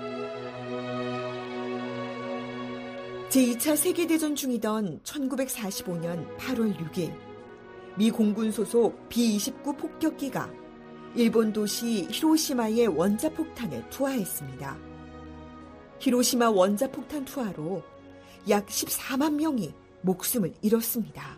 제이 차 세계대전 중이던 천구백사십오 년 팔월 육일 미 공군 소속 비 이십구 폭격기가 일본 도시 히로시마의 원자폭탄을 투하했습니다. 히로시마 원자폭탄 투하로 약 십사만 명이 목숨을 잃었습니다.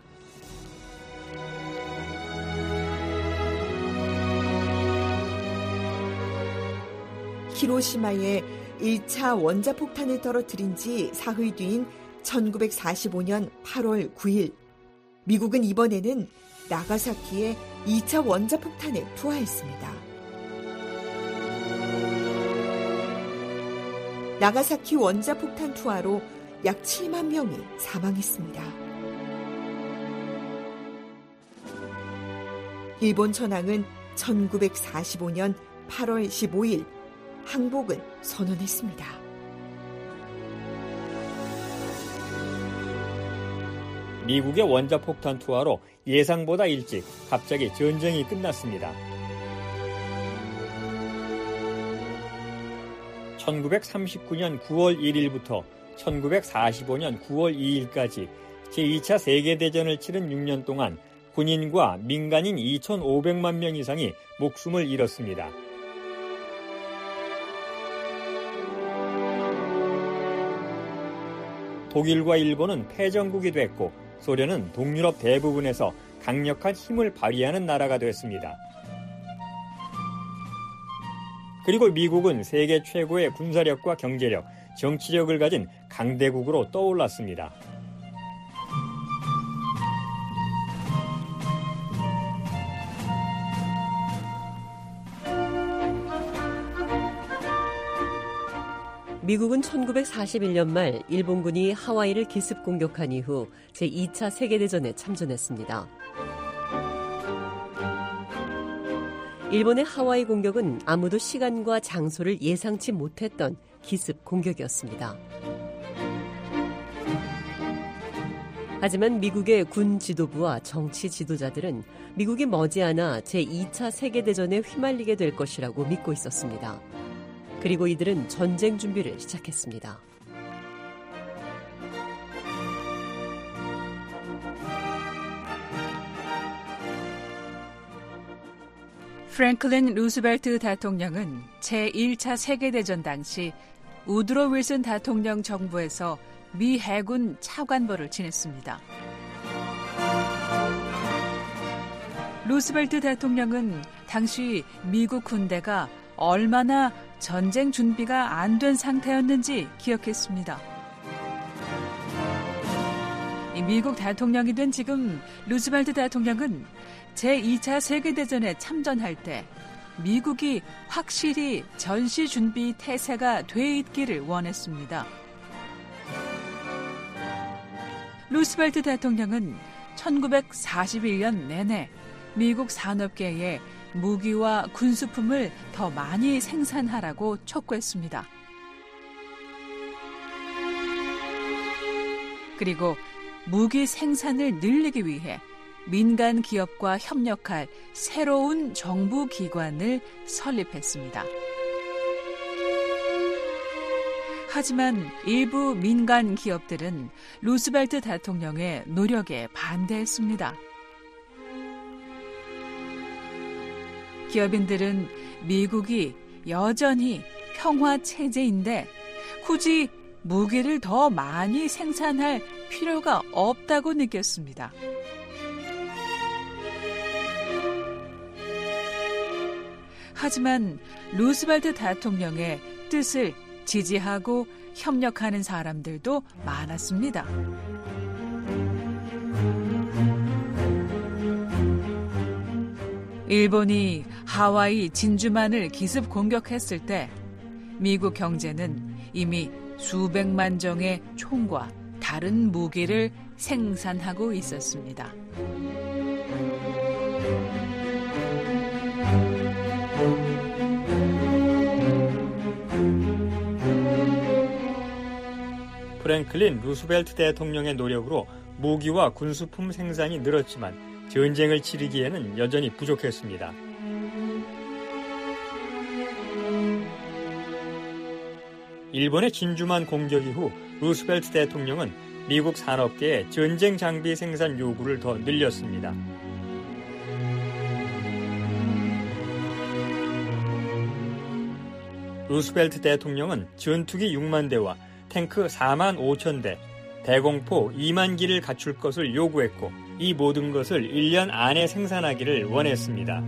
히로시마에 일 차 원자폭탄을 떨어뜨린 지 사흘 뒤인 천구백사십오 년 팔월 구일 미국은 이번에는 나가사키에 이 차 원자폭탄을 투하했습니다. 나가사키 원자폭탄 투하로 약 칠만 명이 사망했습니다. 일본 천황은 천구백사십오 년 팔월 십오일 항복을 선언했습니다. 미국의 원자폭탄 투하로 예상보다 일찍 갑자기 전쟁이 끝났습니다. 천구백삼십구 년 구월 일일부터 천구백사십오 년 구월 이일까지 제이 차 세계대전을 치른 육 년 동안 군인과 민간인 이천오백만 명 이상이 목숨을 잃었습니다. 독일과 일본은 패전국이 됐고 소련은 동유럽 대부분에서 강력한 힘을 발휘하는 나라가 됐습니다. 그리고 미국은 세계 최고의 군사력과 경제력, 정치력을 가진 강대국으로 떠올랐습니다. 미국은 천구백사십일 년 말 일본군이 하와이를 기습 공격한 이후 제이 차 세계대전에 참전했습니다. 일본의 하와이 공격은 아무도 시간과 장소를 예상치 못했던 기습 공격이었습니다. 하지만 미국의 군 지도부와 정치 지도자들은 미국이 머지않아 제이 차 세계대전에 휘말리게 될 것이라고 믿고 있었습니다. 그리고 이들은 전쟁 준비를 시작했습니다. 프랭클린 루스벨트 대통령은 제일 차 세계대전 당시 우드로 윌슨 대통령 정부에서 미 해군 차관보를 지냈습니다. 루스벨트 대통령은 당시 미국 군대가 얼마나 전쟁 준비가 안 된 상태였는지 기억했습니다. 미국 대통령이 된 지금 루스벨트 대통령은 제이 차 세계대전에 참전할 때 미국이 확실히 전시 준비 태세가 돼 있기를 원했습니다. 루스벨트 대통령은 천구백사십일 년 내내 미국 산업계에 무기와 군수품을 더 많이 생산하라고 촉구했습니다. 그리고 무기 생산을 늘리기 위해 민간 기업과 협력할 새로운 정부 기관을 설립했습니다. 하지만 일부 민간 기업들은 루스벨트 대통령의 노력에 반대했습니다. 기업인들은 미국이 여전히 평화 체제인데 굳이 무기를 더 많이 생산할 필요가 없다고 느꼈습니다. 하지만 루스벨트 대통령의 뜻을 지지하고 협력하는 사람들도 많았습니다. 일본이 하와이 진주만을 기습 공격했을 때 미국 경제는 이미 수백만 정의 총과 다른 무기를 생산하고 있었습니다. 프랭클린 루스벨트 대통령의 노력으로 무기와 군수품 생산이 늘었지만 전쟁을 치르기에는 여전히 부족했습니다. 일본의 진주만 공격 이후 루스벨트 대통령은 미국 산업계에 전쟁 장비 생산 요구를 더 늘렸습니다. 루스벨트 대통령은 전투기 육만 대와 탱크 사만 오천 대, 대공포 이만 기를 갖출 것을 요구했고 이 모든 것을 일 년 안에 생산하기를 원했습니다.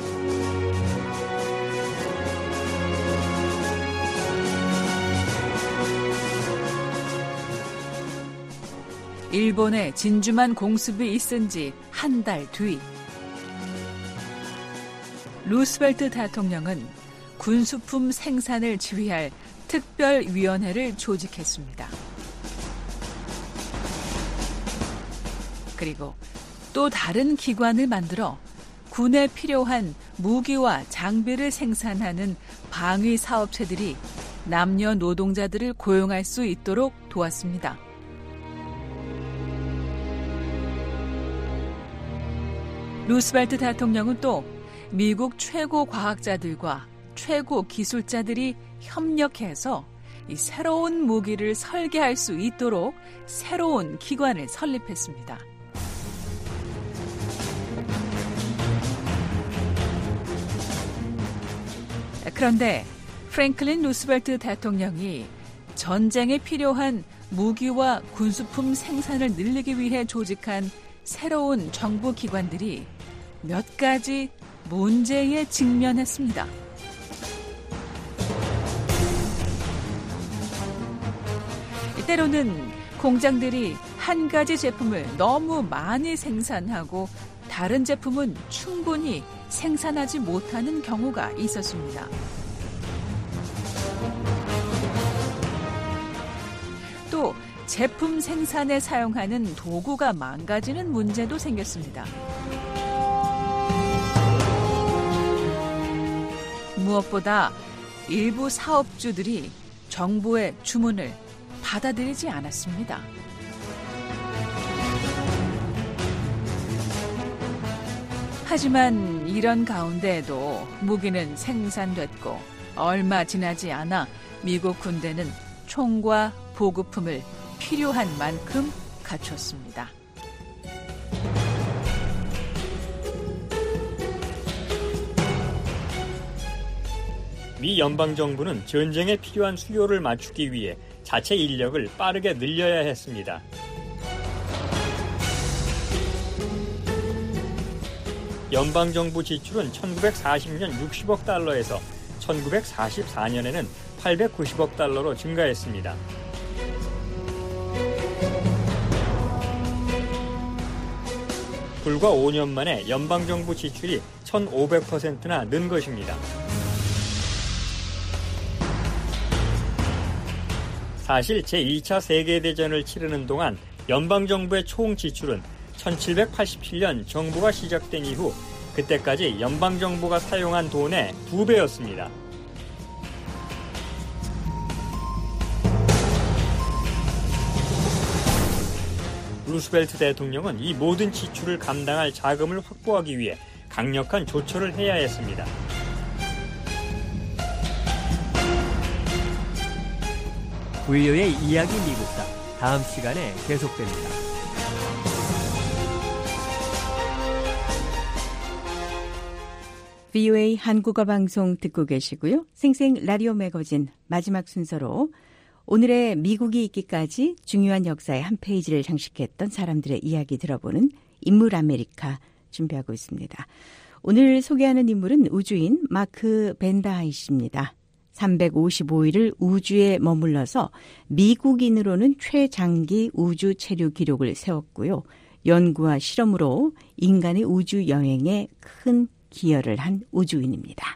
일본에 진주만 공습이 있은 지 한 달 뒤, 루스벨트 대통령은 군수품 생산을 지휘할 특별위원회를 조직했습니다. 그리고 또 다른 기관을 만들어 군에 필요한 무기와 장비를 생산하는 방위 사업체들이 남녀 노동자들을 고용할 수 있도록 도왔습니다. 루스벨트 대통령은 또 미국 최고 과학자들과 최고 기술자들이 협력해서 이 새로운 무기를 설계할 수 있도록 새로운 기관을 설립했습니다. 그런데 프랭클린 루스벨트 대통령이 전쟁에 필요한 무기와 군수품 생산을 늘리기 위해 조직한 새로운 정부 기관들이 몇 가지 문제에 직면했습니다. 때로는 공장들이 한 가지 제품을 너무 많이 생산하고 다른 제품은 충분히 생산하지 못하는 경우가 있었습니다. 또 제품 생산에 사용하는 도구가 망가지는 문제도 생겼습니다. 무엇보다 일부 사업주들이 정부의 주문을 받아들이지 않았습니다. 하지만 이런 가운데에도 무기는 생산됐고 얼마 지나지 않아 미국 군대는 총과 보급품을 필요한 만큼 갖췄습니다. 미 연방정부는 전쟁에 필요한 수요를 맞추기 위해 자체 인력을 빠르게 늘려야 했습니다. 연방정부 지출은 천구백사십 년 육십억 달러에서 천구백사십사 년에는 팔백구십억 달러로 증가했습니다. 불과 오 년 만에 연방정부 지출이 천오백 퍼센트나 는 것입니다. 사실 제이 차 세계대전을 치르는 동안 연방정부의 총 지출은 천칠백팔십칠 년 정부가 시작된 이후 그때까지 연방정부가 사용한 돈의 두 배였습니다. 루스벨트 대통령은 이 모든 지출을 감당할 자금을 확보하기 위해 강력한 조처를 해야 했습니다. 브이오에이 이야기 미국사 다음 시간에 계속됩니다. 브이오에이 한국어 방송 듣고 계시고요. 생생 라디오 매거진 마지막 순서로 오늘의 미국이 있기까지 중요한 역사의 한 페이지를 장식했던 사람들의 이야기 들어보는 인물 아메리카 준비하고 있습니다. 오늘 소개하는 인물은 우주인 마크 벤다하이 씨입니다. 삼백오십오 일을 우주에 머물러서 미국인으로는 최장기 우주 체류 기록을 세웠고요. 연구와 실험으로 인간의 우주 여행에 큰 기여를 한 우주인입니다.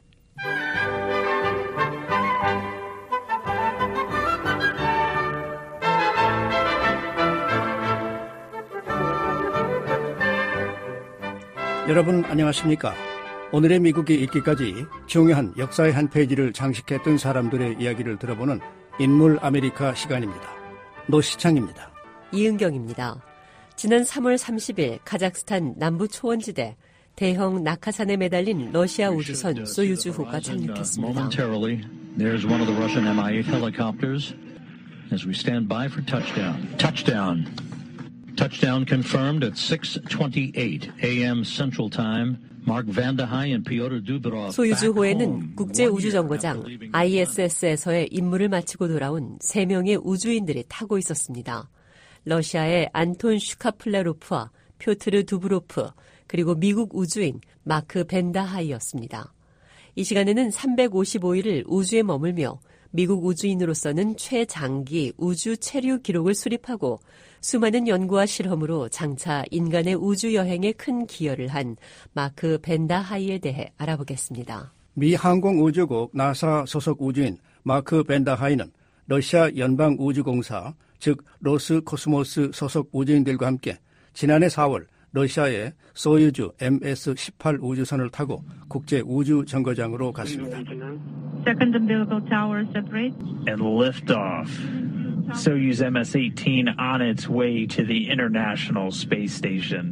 여러분 안녕하십니까? 오늘의 미국이 있기까지 중요한 역사의 한 페이지를 장식했던 사람들의 이야기를 들어보는 인물 아메리카 시간입니다. 노시창입니다. 이은경입니다. 지난 삼월 삼십일 카자흐스탄 남부 초원지대 대형 낙하산에 매달린 러시아 우주선 소유주호가 착륙했습니다. There's one of the Russian M I eight helicopters as we stand by for touchdown. Touchdown. Touchdown confirmed at six twenty-eight a.m. Central Time. Mark Vande Hai and Pyotr Dubrov. 소유주호에는 국제우주정거장 아이에스에스에서의 임무를 마치고 돌아온 세 명의 우주인들이 타고 있었습니다. 러시아의 안톤 슈카플레로프와 표트르 두브로프, 그리고 미국 우주인 마크 벤다하이였습니다. 이 시간에는 삼백오십오 일을 우주에 머물며 미국 우주인으로서는 최장기 우주 체류 기록을 수립하고 수많은 연구와 실험으로 장차 인간의 우주 여행에 큰 기여를 한 마크 벤다하이에 대해 알아보겠습니다. 미 항공우주국 나사 소속 우주인 마크 벤다하이는 러시아 연방우주공사, 즉 로스코스모스 소속 우주인들과 함께 지난해 사월 러시아의 소유주 엠에스 십팔 우주선을 타고 국제 우주 정거장으로 갔습니다. Second umbilical tower separate. And lift off. Soyuz 엠에스 eighteen on its way to the International Space Station.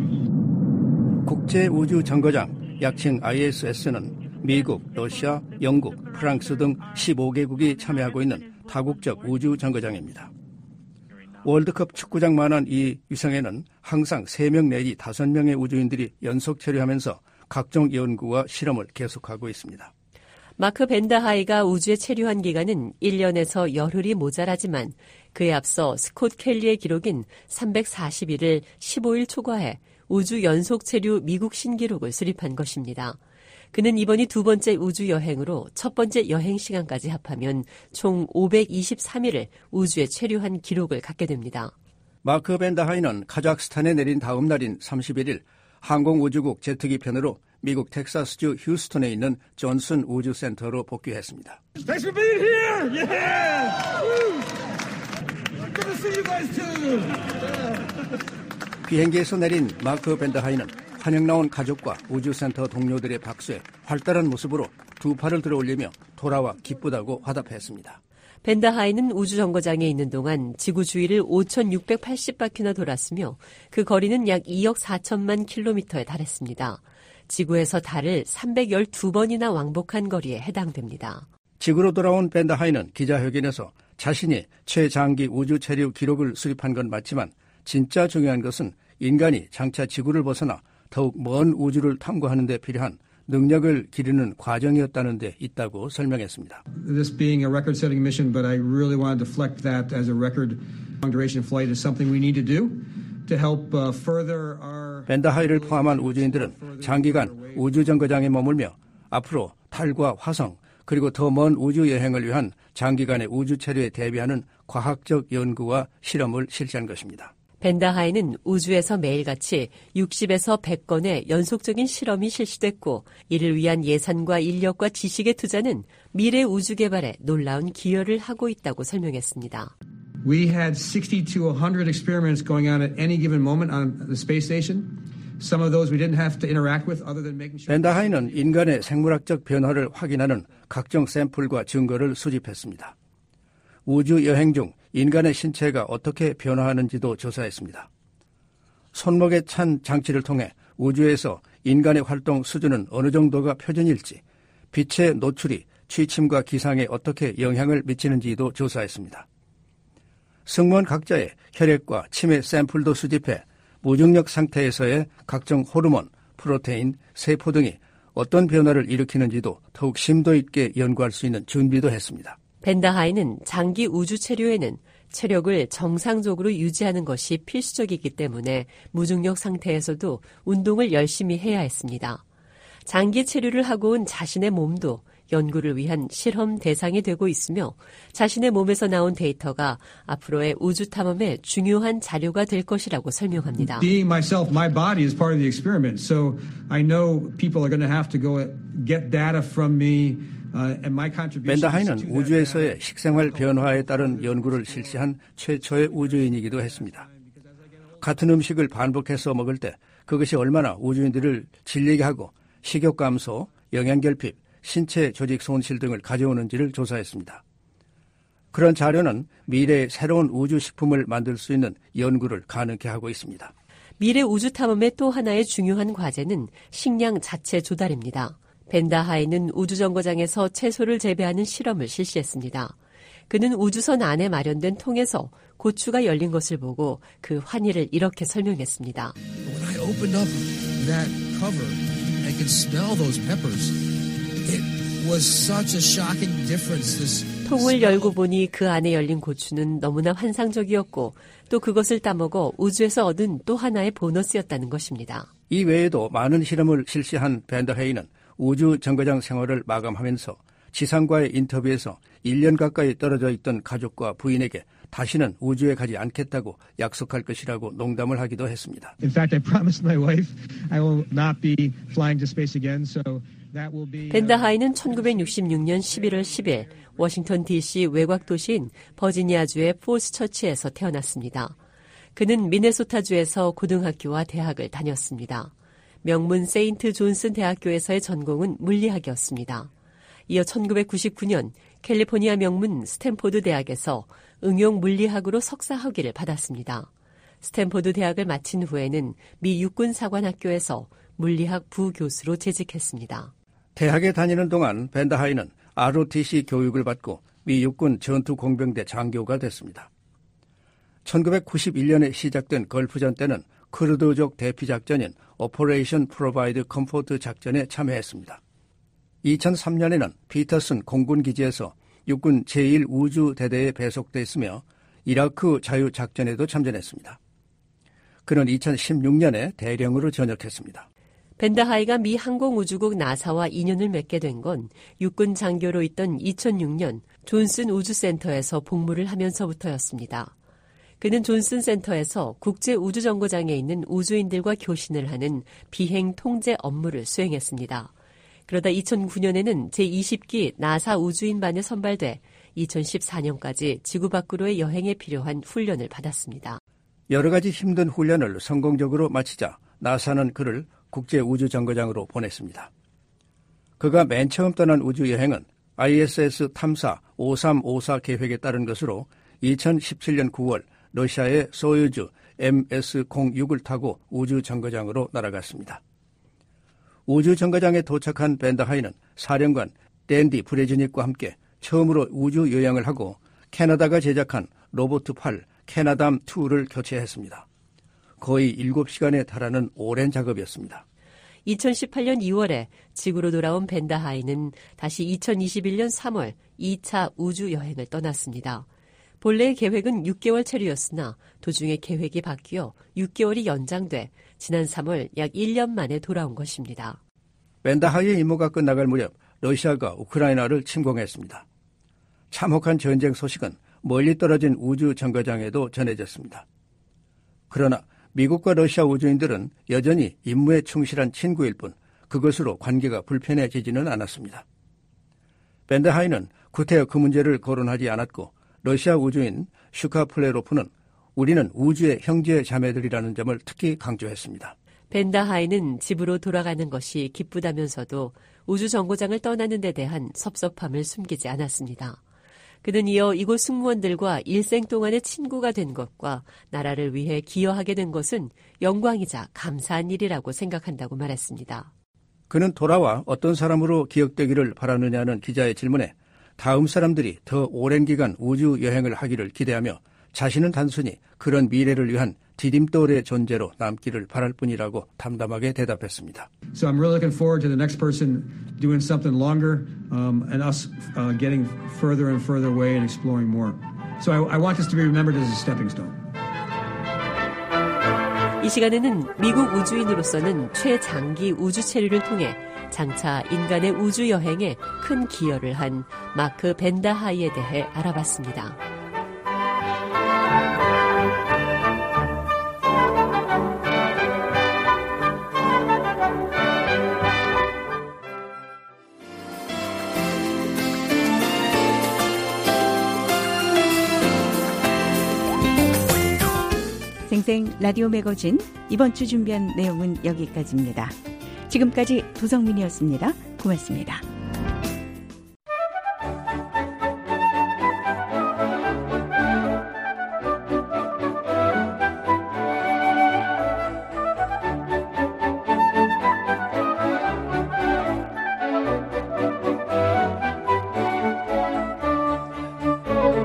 국제 우주 정거장, 약칭 아이에스에스는 미국, 러시아, 영국, 프랑스 등 십오 개국이 참여하고 있는 다국적 우주 정거장입니다. 월드컵 축구장만한 이 위성에는 항상 세 명 내지 다섯 명의 우주인들이 연속 체류하면서 각종 연구와 실험을 계속하고 있습니다. 마크 벤다하이가 우주에 체류한 기간은 일 년에서 열흘이 모자라지만 그에 앞서 스콧 켈리의 기록인 삼백사십 일을 십오 일 초과해 우주 연속 체류 미국 신기록을 수립한 것입니다. 그는 이번이 두 번째 우주 여행으로 첫 번째 여행 시간까지 합하면 총 오백이십삼 일을 우주에 체류한 기록을 갖게 됩니다. 마크 벤다하이는 카자흐스탄에 내린 다음 날인 삼십일 일 항공우주국 제트기 편으로 미국 텍사스주 휴스턴에 있는 존슨 우주센터로 복귀했습니다. Thanks for being here. Yeah. Good to see you guys too. 비행기에서 내린 마크 벤다하이는 환영 나온 가족과 우주센터 동료들의 박수에 활달한 모습으로 두 팔을 들어 올리며 돌아와 기쁘다고 화답했습니다. 벤다하이는 우주정거장에 있는 동안 지구 주위를 오천육백팔십 바퀴나 돌았으며 그 거리는 약 이억 사천만 킬로미터에 달했습니다. 지구에서 달을 삼백십이 번이나 왕복한 거리에 해당됩니다. 지구로 돌아온 벤다하이는 기자회견에서 자신이 최장기 우주 체류 기록을 수립한 건 맞지만 진짜 중요한 것은 인간이 장차 지구를 벗어나 더욱 먼 우주를 탐구하는 데 필요한 능력을 기르는 과정이었다는 데 있다고 설명했습니다. This being a record-setting mission, but I really wanted to reflect that as a record long-duration flight is something we need to do to help further our. 벤다하이를 포함한 우주인들은 장기간 우주 정거장에 머물며 앞으로 달과 화성 그리고 더 먼 우주 여행을 위한 장기간의 우주 체류에 대비하는 과학적 연구와 실험을 실시한 것입니다. 벤다하이는 우주에서 매일같이 육십에서 백 건의 연속적인 실험이 실시됐고 이를 위한 예산과 인력과 지식의 투자는 미래 우주 개발에 놀라운 기여를 하고 있다고 설명했습니다. We had sixty to one hundred experiments going on at any given moment on the space station. Some of those we didn't have to interact with other than making sure. 벤다하이는 인간의 생물학적 변화를 확인하는 각종 샘플과 증거를 수집했습니다. 우주 여행 중 인간의 신체가 어떻게 변화하는지도 조사했습니다. 손목에 찬 장치를 통해 우주에서 인간의 활동 수준은 어느 정도가 표준일지, 빛의 노출이 취침과 기상에 어떻게 영향을 미치는지도 조사했습니다. 승무원 각자의 혈액과 침의 샘플도 수집해 무중력 상태에서의 각종 호르몬, 프로테인, 세포 등이 어떤 변화를 일으키는지도 더욱 심도 있게 연구할 수 있는 준비도 했습니다. 벤다하이는 장기 우주 체류에는 체력을 정상적으로 유지하는 것이 필수적이기 때문에 무중력 상태에서도 운동을 열심히 해야 했습니다. 장기 체류를 하고 온 자신의 몸도 연구를 위한 실험 대상이 되고 있으며 자신의 몸에서 나온 데이터가 앞으로의 우주 탐험에 중요한 자료가 될 것이라고 설명합니다. Being myself, my body is part of the experiment. So I know people are going to have to go get data from me. 벤다하이는 우주에서의 식생활 변화에 따른 연구를 실시한 최초의 우주인이기도 했습니다. 같은 음식을 반복해서 먹을 때 그것이 얼마나 우주인들을 질리게 하고 식욕 감소, 영양결핍, 신체 조직 손실 등을 가져오는지를 조사했습니다. 그런 자료는 미래의 새로운 우주식품을 만들 수 있는 연구를 가능케 하고 있습니다. 미래 우주 탐험의 또 하나의 중요한 과제는 식량 자체 조달입니다. 벤다 하이는 우주정거장에서 채소를 재배하는 실험을 실시했습니다. 그는 우주선 안에 마련된 통에서 고추가 열린 것을 보고 그 환희를 이렇게 설명했습니다. When I opened up that cover, I could smell those peppers. It was such a shocking difference. This 통을 열고 보니 그 안에 열린 고추는 너무나 환상적이었고 또 그것을 따먹어 우주에서 얻은 또 하나의 보너스였다는 것입니다. 이 외에도 많은 실험을 실시한 벤다 헤이는 우주 정거장 생활을 마감하면서 지상과의 인터뷰에서 일 년 가까이 떨어져 있던 가족과 부인에게 다시는 우주에 가지 않겠다고 약속할 것이라고 농담을 하기도 했습니다. In fact, I promised my wife I will not be flying to space again, so that will be. 벤다 하이는 천구백육십육 년 십일월 십일 워싱턴 디씨 외곽 도시인 버지니아주의 폴스처치에서 태어났습니다. 그는 미네소타주에서 고등학교와 대학을 다녔습니다. 명문 세인트 존슨 대학교에서의 전공은 물리학이었습니다. 이어 천구백구십구 년 캘리포니아 명문 스탠포드 대학에서 응용 물리학으로 석사 학위를 받았습니다. 스탠포드 대학을 마친 후에는 미 육군 사관학교에서 물리학 부교수로 재직했습니다. 대학에 다니는 동안 벤다 하이는 알오티씨 교육을 받고 미 육군 전투공병대 장교가 됐습니다. 천구백구십일 년에 시작된 걸프전 때는 크루드족 대피작전인 오퍼레이션 프로바이드 컴포트 작전에 참여했습니다. 이천삼 년에는 피터슨 공군기지에서 육군 제일 우주대대에 배속돼 있으며 이라크 자유작전에도 참전했습니다. 그는 이천십육 년에 대령으로 전역했습니다. 벤다 하이가 미 항공우주국 나사와 인연을 맺게 된 건 육군 장교로 있던 이천육 년 존슨 우주센터에서 복무를 하면서부터였습니다. 그는 존슨 센터에서 국제우주정거장에 있는 우주인들과 교신을 하는 비행 통제 업무를 수행했습니다. 그러다 이천구 년에는 제이십 기 나사 우주인반에 선발돼 이천십사 년까지 지구 밖으로의 여행에 필요한 훈련을 받았습니다. 여러 가지 힘든 훈련을 성공적으로 마치자 나사는 그를 국제우주정거장으로 보냈습니다. 그가 맨 처음 떠난 우주여행은 아이에스에스 탐사 오삼오사 계획에 따른 것으로 이천십칠 년 구월 러시아의 소유주 엠에스 공육을 타고 우주정거장으로 날아갔습니다. 우주정거장에 도착한 벤다 하이는 사령관 댄디 브레즈닉과 함께 처음으로 우주여행을 하고 캐나다가 제작한 로보트 팔 캐나담 이를 교체했습니다. 거의 일곱 시간에 달하는 오랜 작업이었습니다. 이천십팔 년 이월에 지구로 돌아온 벤다 하이는 다시 이천이십일 년 삼월 이 차 우주여행을 떠났습니다. 본래의 계획은 육 개월짜리였으나 도중에 계획이 바뀌어 육 개월이 연장돼 지난 삼월 약 일 년 만에 돌아온 것입니다. 벤다 하이의 임무가 끝나갈 무렵 러시아가 우크라이나를 침공했습니다. 참혹한 전쟁 소식은 멀리 떨어진 우주정거장에도 전해졌습니다. 그러나 미국과 러시아 우주인들은 여전히 임무에 충실한 친구일 뿐 그것으로 관계가 불편해지지는 않았습니다. 벤다 하이는 구태여 그 문제를 거론하지 않았고 러시아 우주인 슈카플레로프는 우리는 우주의 형제 자매들이라는 점을 특히 강조했습니다. 벤다 하이는 집으로 돌아가는 것이 기쁘다면서도 우주정거장을 떠나는 데 대한 섭섭함을 숨기지 않았습니다. 그는 이어 이곳 승무원들과 일생 동안의 친구가 된 것과 나라를 위해 기여하게 된 것은 영광이자 감사한 일이라고 생각한다고 말했습니다. 그는 돌아와 어떤 사람으로 기억되기를 바라느냐는 기자의 질문에 다음 사람들이 더 오랜 기간 우주 여행을 하기를 기대하며 자신은 단순히 그런 미래를 위한 디딤돌의 존재로 남기를 바랄 뿐이라고 담담하게 대답했습니다. So I'm really looking forward to the next person doing something longer um, and us uh, getting further and further away and exploring more. So I, I want this to be remembered as a stepping stone. 이 시간에는 미국 우주인으로서는 최장기 우주체류를 통해 장차 인간의 우주 여행에 큰 기여를 한 마크 벤다 하이에 대해 알아봤습니다. 생생 라디오 매거진 이번 주 준비한 내용은 여기까지입니다. 지금까지 도성민이었습니다. 고맙습니다.